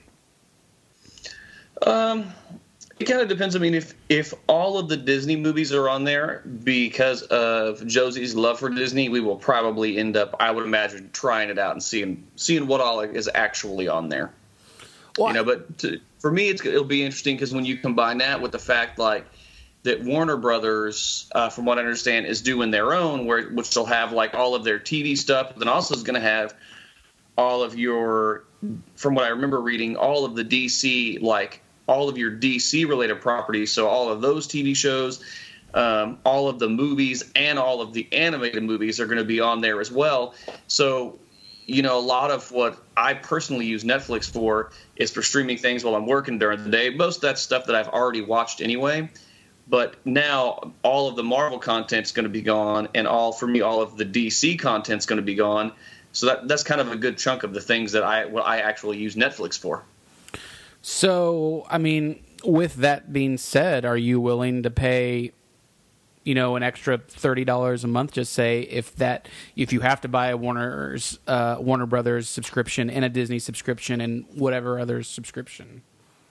It kind of depends. I mean, if all of the Disney movies are on there because of Josie's love for Disney, we will probably end up, I would imagine, trying it out and seeing what all is actually on there. Well, for me, it'll be interesting because when you combine that with the fact like that Warner Brothers, from what I understand, is doing their own, which they'll have like all of their TV stuff, but then also is going to have all of your, from what I remember reading, all of the DC like all of your DC related properties. So all of those TV shows, all of the movies, and all of the animated movies are going to be on there as well. So, a lot of what I personally use Netflix for is for streaming things while I'm working during the day. Most of that stuff that I've already watched anyway. But now all of the Marvel content is going to be gone, and all of the DC content is going to be gone. So that's kind of a good chunk of the things that I actually use Netflix for. So, I mean, with that being said, are you willing to pay, an extra $30 a month? Just say if you have to buy a Warner Brothers subscription and a Disney subscription and whatever other subscription.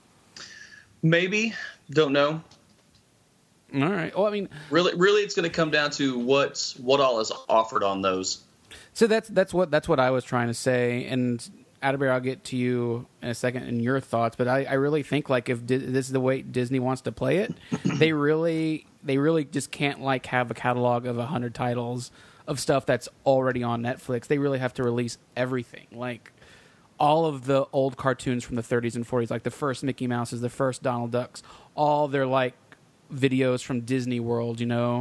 Maybe, don't know. All right. Well, I mean, really, it's going to come down to what all is offered on those. So that's what I was trying to say, and Adalbert, I'll get to you in a second and your thoughts. But I really think like if this is the way Disney wants to play it, they really just can't like have a catalog of 100 titles of stuff that's already on Netflix. They really have to release everything, like all of the old cartoons from the 30s and 40s, like the first Mickey Mouses, the first Donald Ducks, all their like videos from Disney World,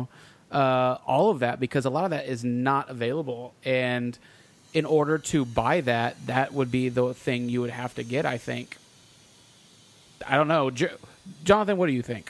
all of that, because a lot of that is not available. And in order to buy that would be the thing you would have to get, I think. I don't know. Jonathan, what do you think?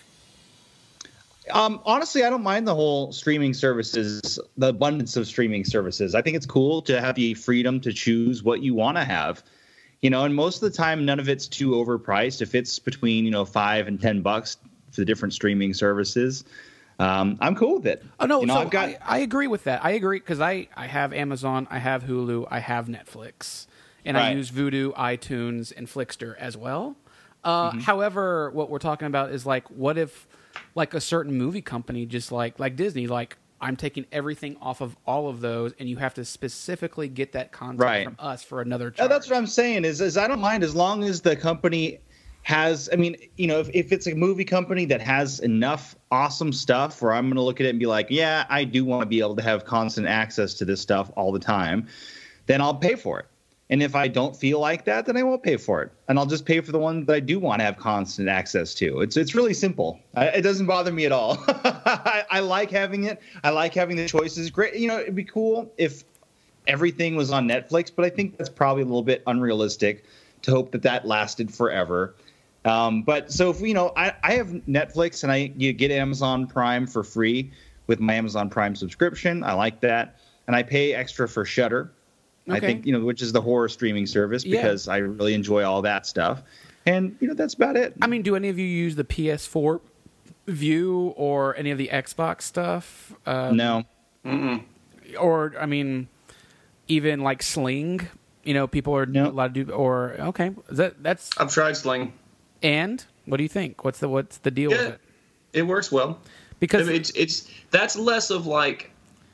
Honestly, I don't mind the whole streaming services, the abundance of streaming services. I think it's cool to have the freedom to choose what you want to have. And most of the time, none of it's too overpriced. If it's between, $5 and $10 for the different streaming services, I'm cool with it. Oh no, I agree with that. I agree because I have Amazon, I have Hulu, I have Netflix, and I use Vudu, iTunes, and Flixster as well. However, what we're talking about is like, what if like a certain movie company, just like Disney, like I'm taking everything off of all of those, and you have to specifically get that content from us for another charge. That's what I'm saying is I don't mind as long as the company has, if it's a movie company that has enough awesome stuff where I'm going to look at it and be like, yeah, I do want to be able to have constant access to this stuff all the time, then I'll pay for it. And if I don't feel like that, then I won't pay for it. And I'll just pay for the one that I do want to have constant access to. It's really simple. It doesn't bother me at all. I like having it. I like having the choices. Great. It'd be cool if everything was on Netflix, but I think that's probably a little bit unrealistic to hope that lasted forever. But so if I have Netflix and you get Amazon Prime for free with my Amazon Prime subscription. I like that, and I pay extra for Shudder. Okay. I think which is the horror streaming service because I really enjoy all that stuff, and that's about it. I mean, do any of you use the PS4 View or any of the Xbox stuff? No. Mm-mm. Or I mean, even like Sling. People are allowed to do. Or okay, that's. I've tried Sling. And what do you think? What's the deal with it? It works well because it's that's less of like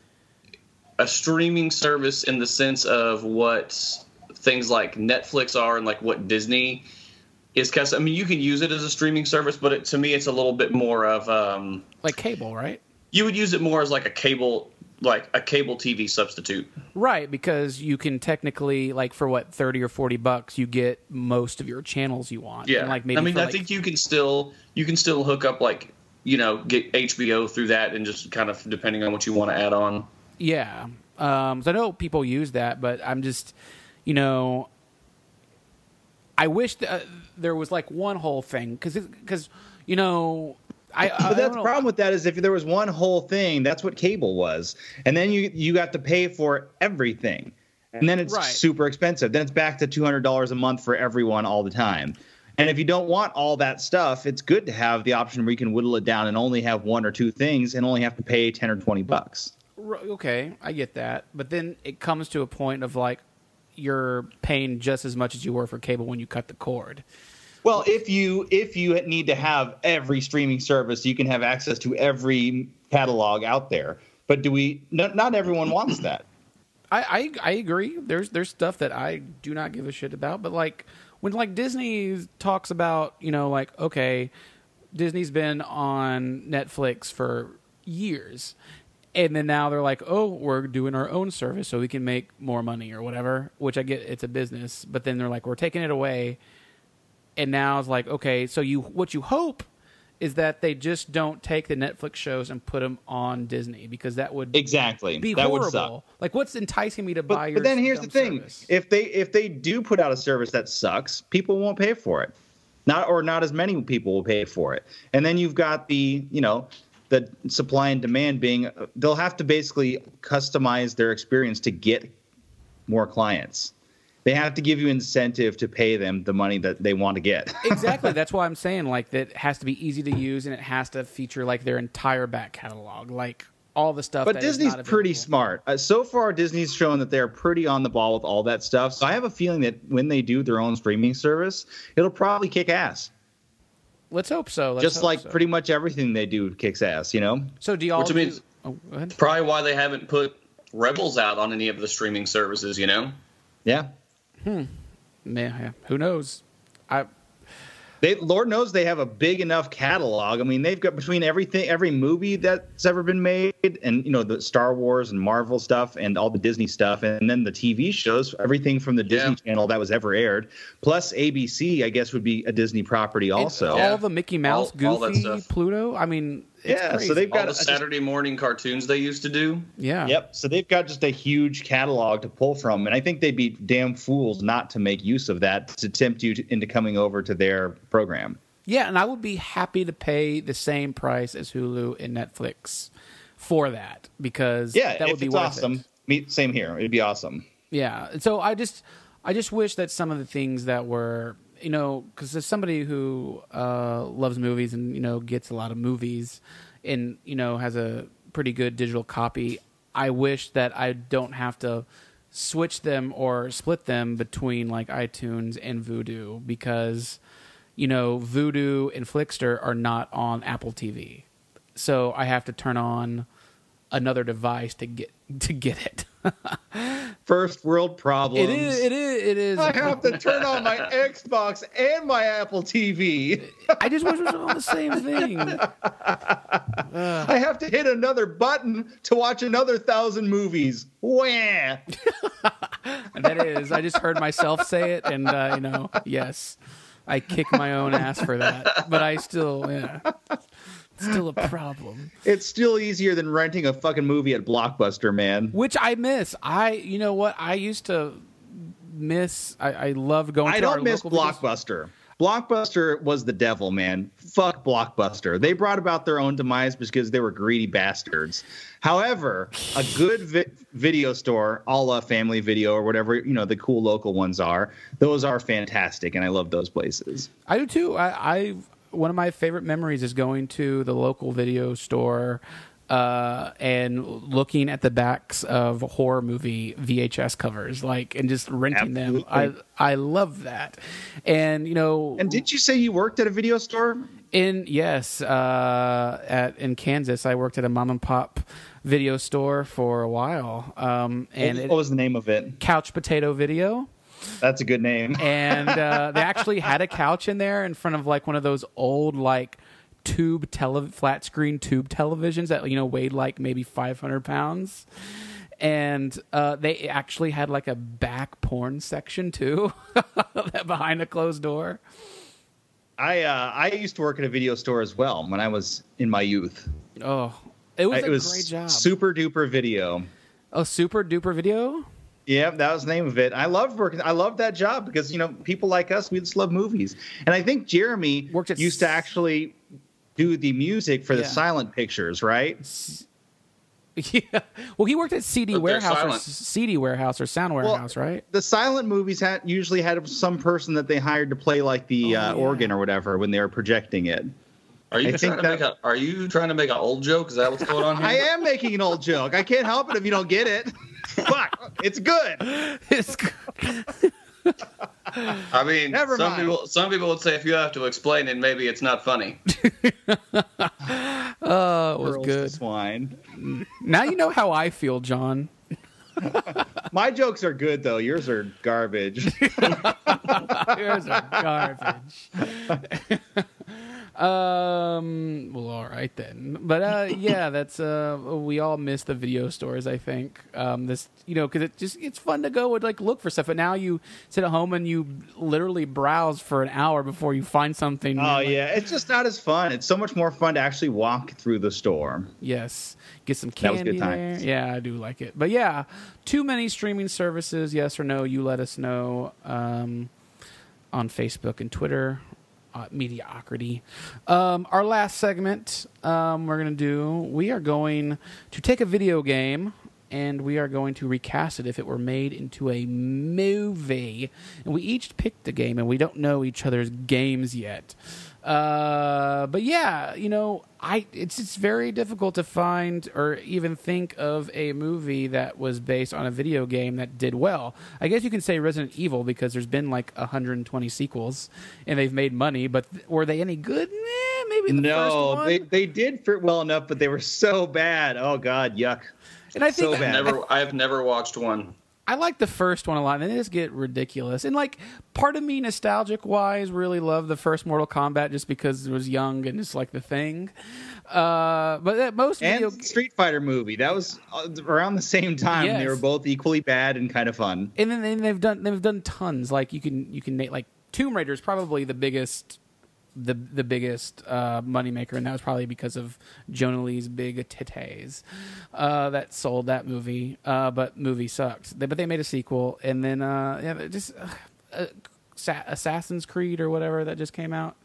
a streaming service in the sense of what things like Netflix are and like what Disney is. Because you can use it as a streaming service, but to me, it's a little bit more of like cable, right? You would use it more as like a cable TV substitute, right? Because you can technically, like, for what, $30 or $40, you get most of your channels you want. Yeah, and like maybe I think you can still hook up get HBO through that, and just kind of depending on what you want to add on. Yeah, so I know people use that, but I'm just, I wish there was like one whole thing because But that's the problem with that is if there was one whole thing, that's what cable was. And then you got to pay for everything. And then it's super expensive. Then it's back to $200 a month for everyone all the time. And if you don't want all that stuff, it's good to have the option where you can whittle it down and only have one or two things and only have to pay $10 or $20. Okay, I get that. But then it comes to a point of like you're paying just as much as you were for cable when you cut the cord. Well, if you need to have every streaming service, you can have access to every catalog out there. But not everyone wants that. I agree. There's stuff that I do not give a shit about. But like when like Disney talks about, like, okay, Disney's been on Netflix for years. And then now they're like, oh, we're doing our own service so we can make more money or whatever, which I get, it's a business. But then they're like, we're taking it away. and now it's like, okay, so what you hope is that they just don't take the Netflix shows and put them on Disney, because that would Exactly. be That horrible. would suck. Like, what's enticing me to buy your But then here's the dumb thing: service? if they do put out a service that sucks, people won't pay for it. Not as many people will pay for it. And then you've got the supply and demand being, they'll have to basically customize their experience to get more clients. They have to give you incentive to pay them the money that they want to get. Exactly. That's why I'm saying, like, that it has to be easy to use, and it has to feature like their entire back catalog, like all the stuff. But that is Disney's not pretty available. smart. So far, Disney's shown that they're pretty on the ball with all that stuff. So I have a feeling that when they do their own streaming service, it'll probably kick ass. Let's hope so. Just like pretty much everything they do kicks ass, you know? So do y'all? Which means- oh, go ahead. Probably why they haven't put Rebels out on any of the streaming services, you know? Yeah. Yeah, who knows? Lord knows they have a big enough catalog. I mean, they've got between every movie that's ever been made, and the Star Wars and Marvel stuff, and all the Disney stuff, and then the TV shows, everything from the Disney Channel that was ever aired, plus ABC, I guess, would be a Disney property also. All the Mickey Mouse, All that Goofy, stuff. Pluto. I mean, it's crazy. So they've All got the Saturday morning cartoons they used to do. Yeah. Yep. So they've got just a huge catalog to pull from, and I think they'd be damn fools not to make use of that to tempt you into coming over to their program. Yeah, and I would be happy to pay the same price as Hulu and Netflix for that, because that would be it's worth awesome. it. Same here. It'd be awesome. Yeah. So I just wish that some of the things that were, because as somebody who loves movies and gets a lot of movies and has a pretty good digital copy, I wish that I don't have to switch them or split them between like iTunes and Vudu, because Vudu and Flickster are not on Apple TV, so I have to turn on another device to get it. First world problems. It is. I have to turn on my Xbox and my Apple TV. I just wish it was all the same thing. I have to hit another button to watch another 1,000 movies. Wah! And that is. I just heard myself say it, and yes, I kick my own ass for that. But I still, still a problem. It's still easier than renting a fucking movie at Blockbuster, man. Which I miss. You know what? I used to miss. I loved going. I to our don't miss local videos. Blockbuster. Blockbuster was the devil, man. Fuck Blockbuster. They brought about their own demise because they were greedy bastards. However, a good video store, a la Family Video or whatever, the cool local ones are, those are fantastic, and I love those places. I do too. One of my favorite memories is going to the local video store and looking at the backs of horror movie VHS covers, and just renting them. I love that. And And did you say you worked at a video store? in Kansas, I worked at a mom and pop video store for a while. And What was the name of it? Couch Potato Video. That's a good name. And they actually had a couch in there in front of one of those old flat screen tube televisions that weighed maybe 500 pounds. And they actually had a back porn section too, behind a closed door. I used to work at a video store as well when I was in my youth. Oh, it was a great job. Super Duper Video. Oh, Super Duper Video. Yeah, that was the name of it. I loved that job because people like us, we just love movies. And I think Jeremy used to actually do the music for the silent pictures, right? Yeah. Well, he worked at CD Warehouse or Sound Warehouse, right? The silent movies usually had some person that they hired to play the organ or whatever when they were projecting it. Are you trying to make an old joke? Is that what's going on here? I am making an old joke. I can't help it if you don't get it. Fuck, it's good. It's good. I mean, some people would say if you have to explain it, maybe it's not funny. Oh, it was Girls good. to swine. Now you know how I feel, John. My jokes are good though. Yours are garbage. Yours are garbage. Well, all right then. But yeah, that's we all miss the video stores. I think this, because it's fun to go and like look for stuff. But now you sit at home and you literally browse for an hour before you find something. Oh yeah, it's just not as fun. It's so much more fun to actually walk through the store. Yes, get some candy there. Yeah, I do like it. But yeah, too many streaming services. Yes or no? You let us know on Facebook and Twitter. Mediocrity. Our last segment we are going to take a video game and we are going to recast it if it were made into a movie. And we each picked a game and we don't know each other's games yet. But yeah, it's very difficult to find or even think of a movie that was based on a video game that did well. I guess you can say Resident Evil because there's been like 120 sequels and they've made money, but were they any good? Maybe the first one. No, they did well enough, but they were so bad. Oh God, yuck. And I think so bad. I've never watched one. I like the first one a lot, and they just get ridiculous. And, like, part of me, nostalgic-wise, really loved the first Mortal Kombat just because it was young and it's, like, the thing. But most video... And Street Fighter movie. That was around the same time. Yes. They were both equally bad and kind of fun. And then they've done tons. Like, you can like, Tomb Raider is probably the biggest... The biggest moneymaker, and that was probably because of Jonah Lee's big titties that sold that movie. But movie sucked. But they made a sequel, and then Assassin's Creed or whatever that just came out.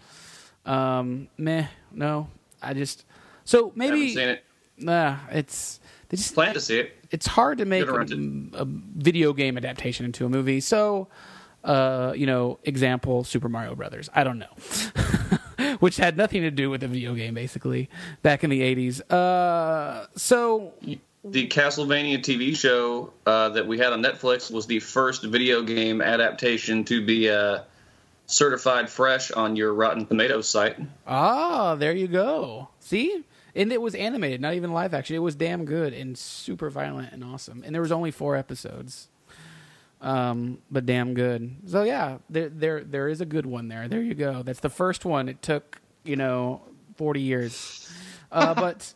No, so maybe haven't seen it. They just Plan to see it. It's hard to make a video game adaptation into a movie. So. Example, Super Mario Brothers. I don't know. Which had nothing to do with the video game, basically, back in the 80s. So... The Castlevania TV show that we had on Netflix was the first video game adaptation to be certified fresh on your Rotten Tomatoes site. Ah, there you go. See? And it was animated, not even live action. It was damn good and super violent and awesome. And there was only 4 episodes. But damn good. So yeah, there is a good one there. There you go. That's the first one. It took 40 years. But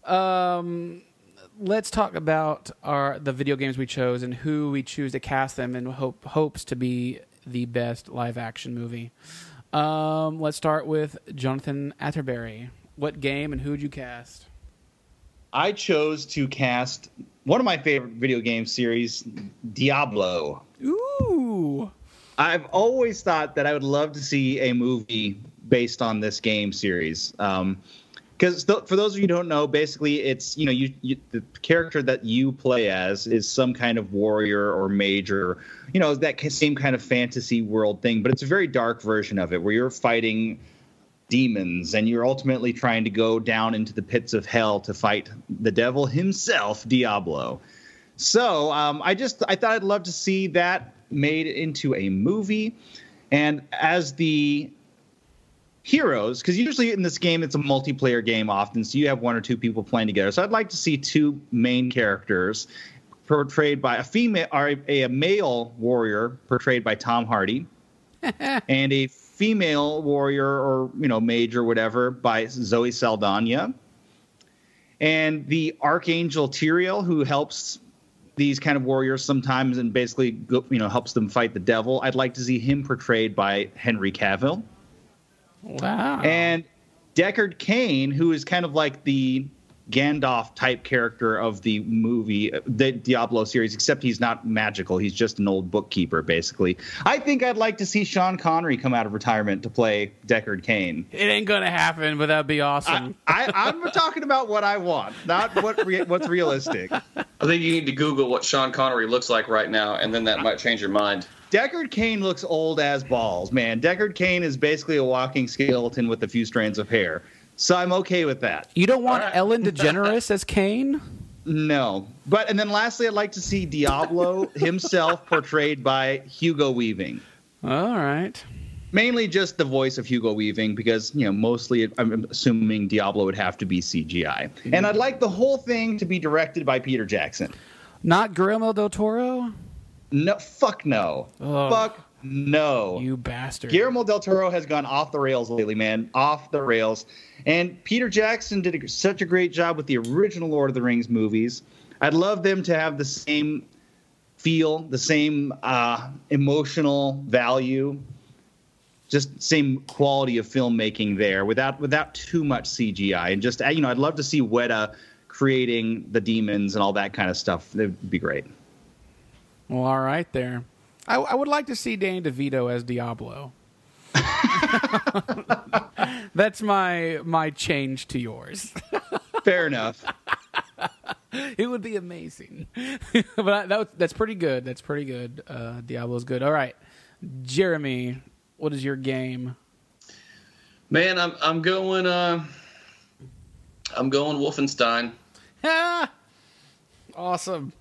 let's talk about the video games we chose and who we choose to cast them and hopes to be the best live action movie. Let's start with Jonathan Atterbury. What game and who'd you cast? I chose to cast one of my favorite video game series, Diablo. Ooh. I've always thought that I would love to see a movie based on this game series. Because for those of you who don't know, basically it's, the character that you play as is some kind of warrior or mage or, that same kind of fantasy world thing. But it's a very dark version of it where you're fighting demons, and you're ultimately trying to go down into the pits of hell to fight the devil himself, Diablo. So I thought I'd love to see that made into a movie, and as the heroes, because usually in this game it's a multiplayer game often, so you have 1 or 2 people playing together. So I'd like to see 2 main characters portrayed by a female or a male warrior portrayed by Tom Hardy, and a female warrior or mage or whatever by Zoe Saldana, and the Archangel Tyrael, who helps these kind of warriors sometimes and basically helps them fight the devil. I'd like to see him portrayed by Henry Cavill. Wow. And Deckard Cain, who is kind of like the Gandalf type character of the movie, the Diablo series, except he's not magical. He's just an old bookkeeper, basically. I think I'd like to see Sean Connery come out of retirement to play Deckard Cain. It ain't gonna happen, but that'd be awesome. I'm talking about what I want, not what's realistic. I think you need to Google what Sean Connery looks like right now, and then that might change your mind. Deckard Cain looks old as balls, man. Deckard Cain is basically a walking skeleton with a few strands of hair. So I'm okay with that. You don't want Ellen DeGeneres as Cain? No. And then lastly, I'd like to see Diablo himself portrayed by Hugo Weaving. All right. Mainly just the voice of Hugo Weaving because, mostly I'm assuming Diablo would have to be CGI. And I'd like the whole thing to be directed by Peter Jackson. Not Guillermo del Toro? No, fuck no. Oh. Fuck No. You bastard. Guillermo del Toro has gone off the rails lately, man. Off the rails. And Peter Jackson did such a great job with the original Lord of the Rings movies. I'd love them to have the same feel, the same emotional value, just same quality of filmmaking there without too much CGI. And just, I'd love to see Weta creating the demons and all that kind of stuff. That would be great. Well, all right there. I would like to see Danny DeVito as Diablo. That's my change to yours. Fair enough. It would be amazing. But that's pretty good. That's pretty good. Diablo's good. All right. Jeremy, what is your game? Man, I'm going Wolfenstein. Ah! Awesome.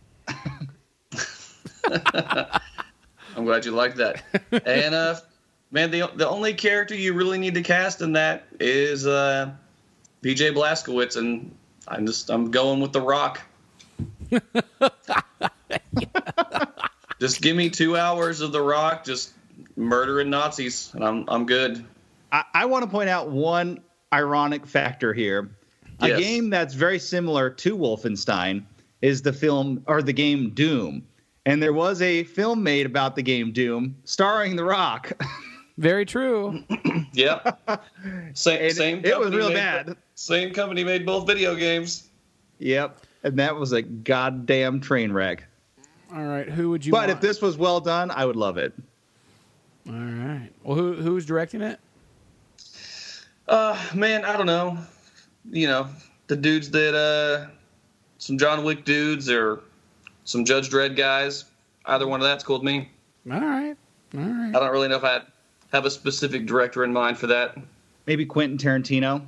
I'm glad you like that. And man, the only character you really need to cast in that is PJ Blazkowicz, and I'm going with The Rock. Just give me 2 hours of The Rock just murdering Nazis, and I'm good. I want to point out one ironic factor here. A Yes. game that's very similar to Wolfenstein is the film or the game Doom. And there was a film made about the game Doom starring The Rock. Very true. Yep. Same. It was company real made- bad. Same company made both video games. Yep. And that was a goddamn train wreck. All right. Who would you But want? if this was well done, I would love it. All right. Well, who's directing it? Man, I don't know. The dudes that some John Wick dudes or some Judge Dredd guys. Either one of that's cool with me. All right. I don't really know if I have a specific director in mind for that. Maybe Quentin Tarantino.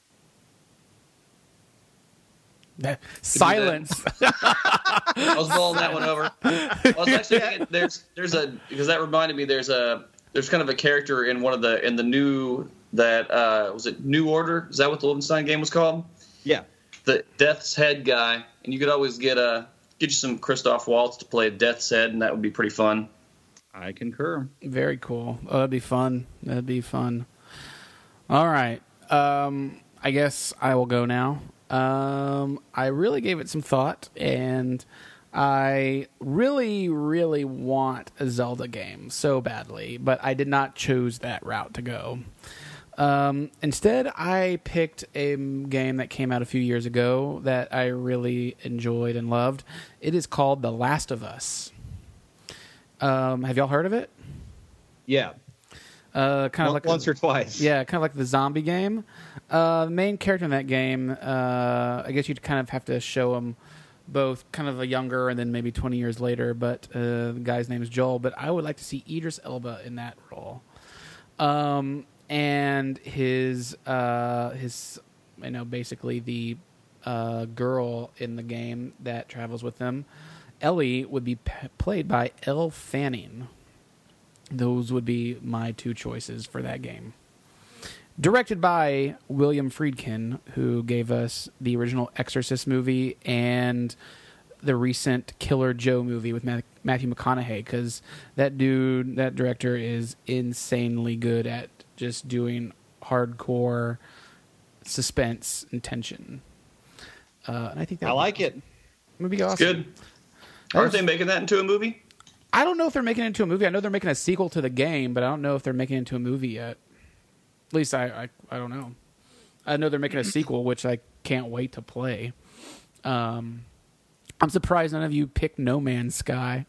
Silence. I was mulling that one over. I was actually thinking because that reminded me there's kind of a character in the new that was it New Order? Is that what the Wolfenstein game was called? Yeah. The Death's Head guy, and you could always get you some Christoph Waltz to play a Death's Head, and that would be pretty fun. I concur. Very cool. Oh, that'd be fun. That'd be fun. All right. I guess I will go now. I really gave it some thought, and I really, really want a Zelda game so badly, but I did not choose that route to go. Instead, I picked a game that came out a few years ago that I really enjoyed and loved. It is called The Last of Us. Have y'all heard of it? Yeah. Kind of like once or twice. Yeah, kind of like the zombie game. The main character in that game, I guess you'd kind of have to show him both kind of a younger and then maybe 20 years later, but the guy's name is Joel. But I would like to see Idris Elba in that role. And his basically the girl in the game that travels with them, Ellie, would be played by Elle Fanning. Those would be my two choices for that game. Directed by William Friedkin, who gave us the original Exorcist movie and the recent Killer Joe movie with Matthew McConaughey, because that director is insanely good at just doing hardcore suspense and tension. And I think that I like it. would be awesome. Good. Aren't they making that into a movie? I don't know if they're making it into a movie. I know they're making a sequel to the game, but I don't know if they're making it into a movie yet. At least I don't know. I know they're making a sequel, which I can't wait to play. I'm surprised none of you picked No Man's Sky.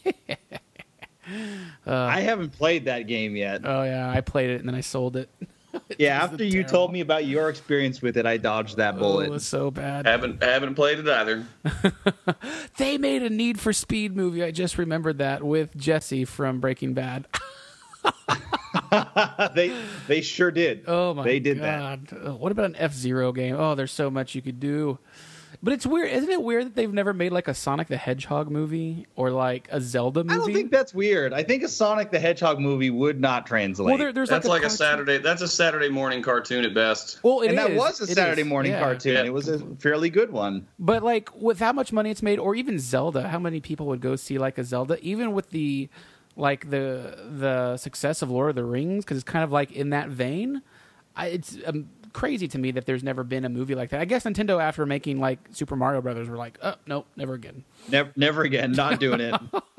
I haven't played that game yet. Oh, yeah, I played it and then I sold it. Yeah, after you told me about your experience with it, I dodged that bullet. Oh, it was so bad. Haven't played it either. They made a Need for Speed movie. I just remembered that with Jesse from Breaking Bad. They sure did. Oh my! They did God. What about an F-Zero game? Oh, there's so much you could do. But it's weird, isn't it weird that they've never made like a Sonic the Hedgehog movie or like a Zelda movie? I don't think that's weird. I think a Sonic the Hedgehog movie would not translate. Well, there's That's like a cartoon- Saturday. That's a Saturday morning cartoon at best. Well, and that is. was a It Saturday is. morning Yeah. cartoon. Yeah. It was a fairly good one. But like with how much money it's made, or even Zelda, how many people would go see like a Zelda, even with the like the success of Lord of the Rings, because it's kind of like in that vein. It's crazy to me that there's never been a movie like that. I guess Nintendo, after making like Super Mario Brothers, were like, oh, nope, never again. Never again. Not doing it.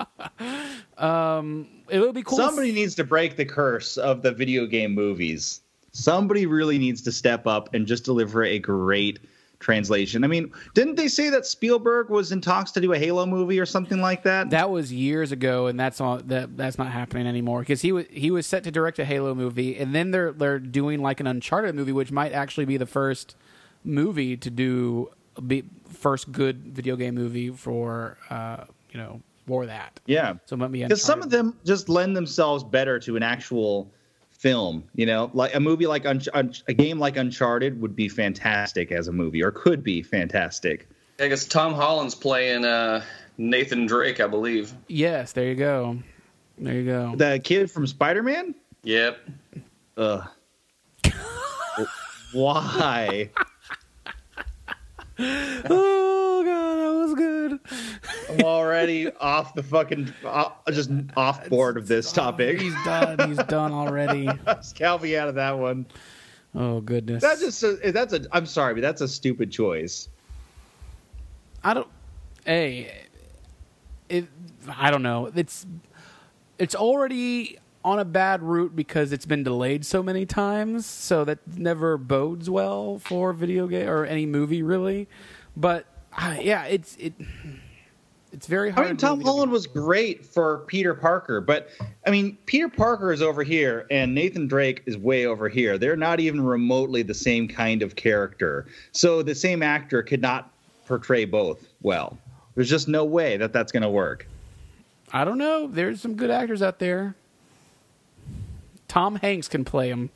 It would be cool. Somebody needs to break the curse of the video game movies. Somebody really needs to step up and just deliver a great translation. I mean, didn't they say that Spielberg was in talks to do a Halo movie or something like that? That was years ago, and that's not happening anymore, because he was set to direct a Halo movie, and then they're doing like an Uncharted movie, which might actually be the first movie to do first good video game movie for for that. Yeah, so it might be because some of them just lend themselves better to an actual film, like a movie like a game like Uncharted would be fantastic as a movie, or could be fantastic. I guess Tom Holland's playing Nathan Drake, I believe. Yes, there you go. The kid from Spider-Man? Yep. Ugh. Why? Oh god, that was good. I'm already off the fucking just off board of this topic. He's done already. Scalp me out of that one. Oh goodness. I'm sorry, but that's a stupid choice. I don't know. It's already on a bad route because it's been delayed so many times, so that never bodes well for video game or any movie really. But it's very hard. I mean, Tom Holland was great for Peter Parker, but I mean, Peter Parker is over here and Nathan Drake is way over here. They're not even remotely the same kind of character. So the same actor could not portray both well. There's just no way that that's going to work. I don't know. There's some good actors out there. Tom Hanks can play him.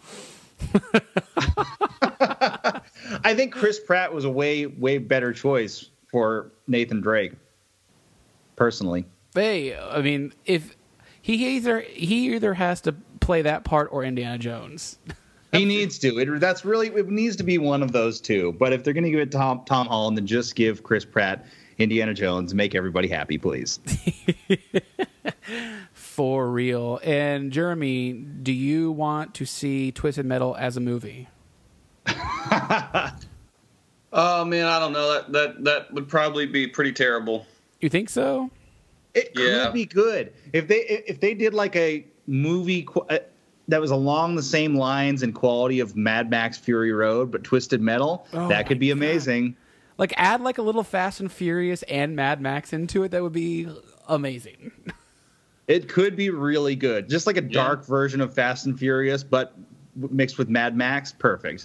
I think Chris Pratt was a way better choice for Nathan Drake, personally. Hey, I mean, if he either has to play that part or Indiana Jones. He needs to. It needs to be one of those two. But if they're going to give it to Tom Holland, then just give Chris Pratt Indiana Jones. Make everybody happy, please. For real. And Jeremy, do you want to see Twisted Metal as a movie? Oh man, I don't know. That would probably be pretty terrible. You think so? It could be good if they did like a movie that was along the same lines and quality of Mad Max Fury Road, but Twisted Metal. That could be amazing. Like add like a little Fast and Furious and Mad Max into it. That would be amazing. It could be really good. Just like a dark version of Fast and Furious, but mixed with Mad Max. Perfect.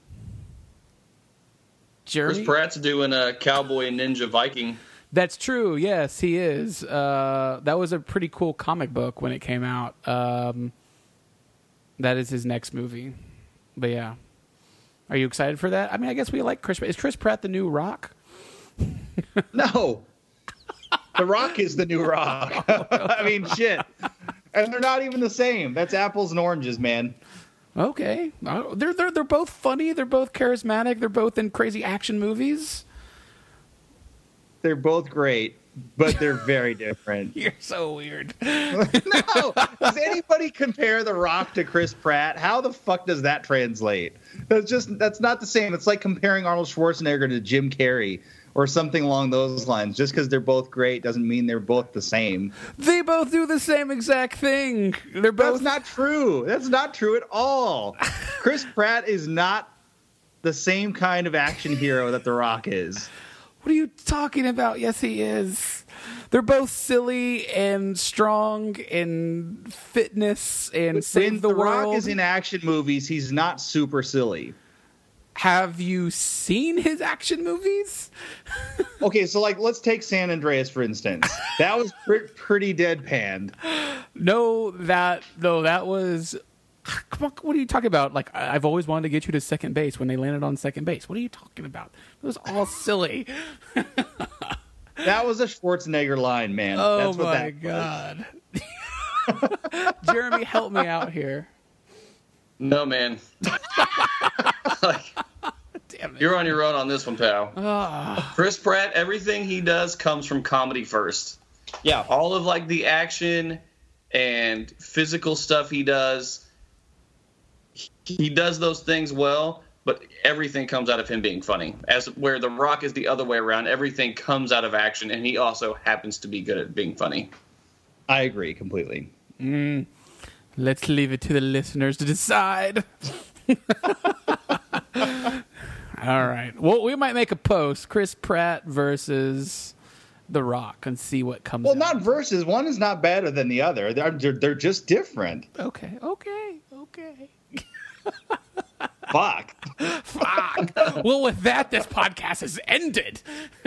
Jeremy? Chris Pratt's doing a Cowboy Ninja Viking. That's true. Yes, he is. That was a pretty cool comic book when it came out. That is his next movie. But yeah. Are you excited for that? I mean, I guess we like Chris Pratt. Is Chris Pratt the new Rock? No. The Rock is the new Rock. I mean, shit. And they're not even the same. That's apples and oranges, man. Okay. They're both funny. They're both charismatic. They're both in crazy action movies. They're both great, but they're very different. You're so weird. No. Does anybody compare The Rock to Chris Pratt? How the fuck does that translate? That's not the same. It's like comparing Arnold Schwarzenegger to Jim Carrey or something along those lines. Just because they're both great doesn't mean they're both the same. They both do the same exact thing. They're both. That's not true. That's not true at all. Chris Pratt is not the same kind of action hero that The Rock is. What are you talking about? Yes, he is. They're both silly and strong and fitness and save the world. The Rock is in action movies. He's not super silly. Have you seen his action movies? Okay, so like, let's take San Andreas for instance. That was pretty deadpan. No, that was. Come on, what are you talking about? Like, I've always wanted to get you to second base when they landed on second base. What are you talking about? It was all silly. That was a Schwarzenegger line, man. Oh, that's what my God. Jeremy, help me out here. No, man. Damn it. You're on your own on this one, pal. Chris Pratt, everything he does comes from comedy first. Yeah. All of like the action and physical stuff he does. He does those things well, but everything comes out of him being funny. As where The Rock is the other way around, everything comes out of action, and he also happens to be good at being funny. I agree completely. Let's leave it to the listeners to decide. All right. Well, we might make a post, Chris Pratt versus The Rock, and see what comes out. Well, not versus. One is not better than the other. They're just different. Okay. Fuck. Well, with that, this podcast has ended.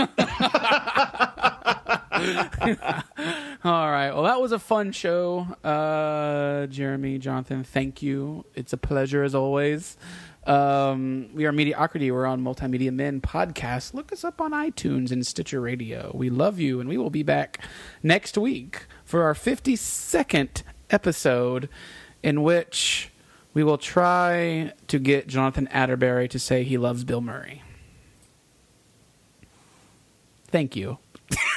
All right. Well, that was a fun show. Jeremy, Jonathan, thank you. It's a pleasure as always. We are Mediocrity. We're on Multimedia Men Podcast. Look us up on iTunes and Stitcher Radio. We love you, and we will be back next week for our 52nd episode, in which we will try to get Jonathan Atterbury to say he loves Bill Murray. Thank you.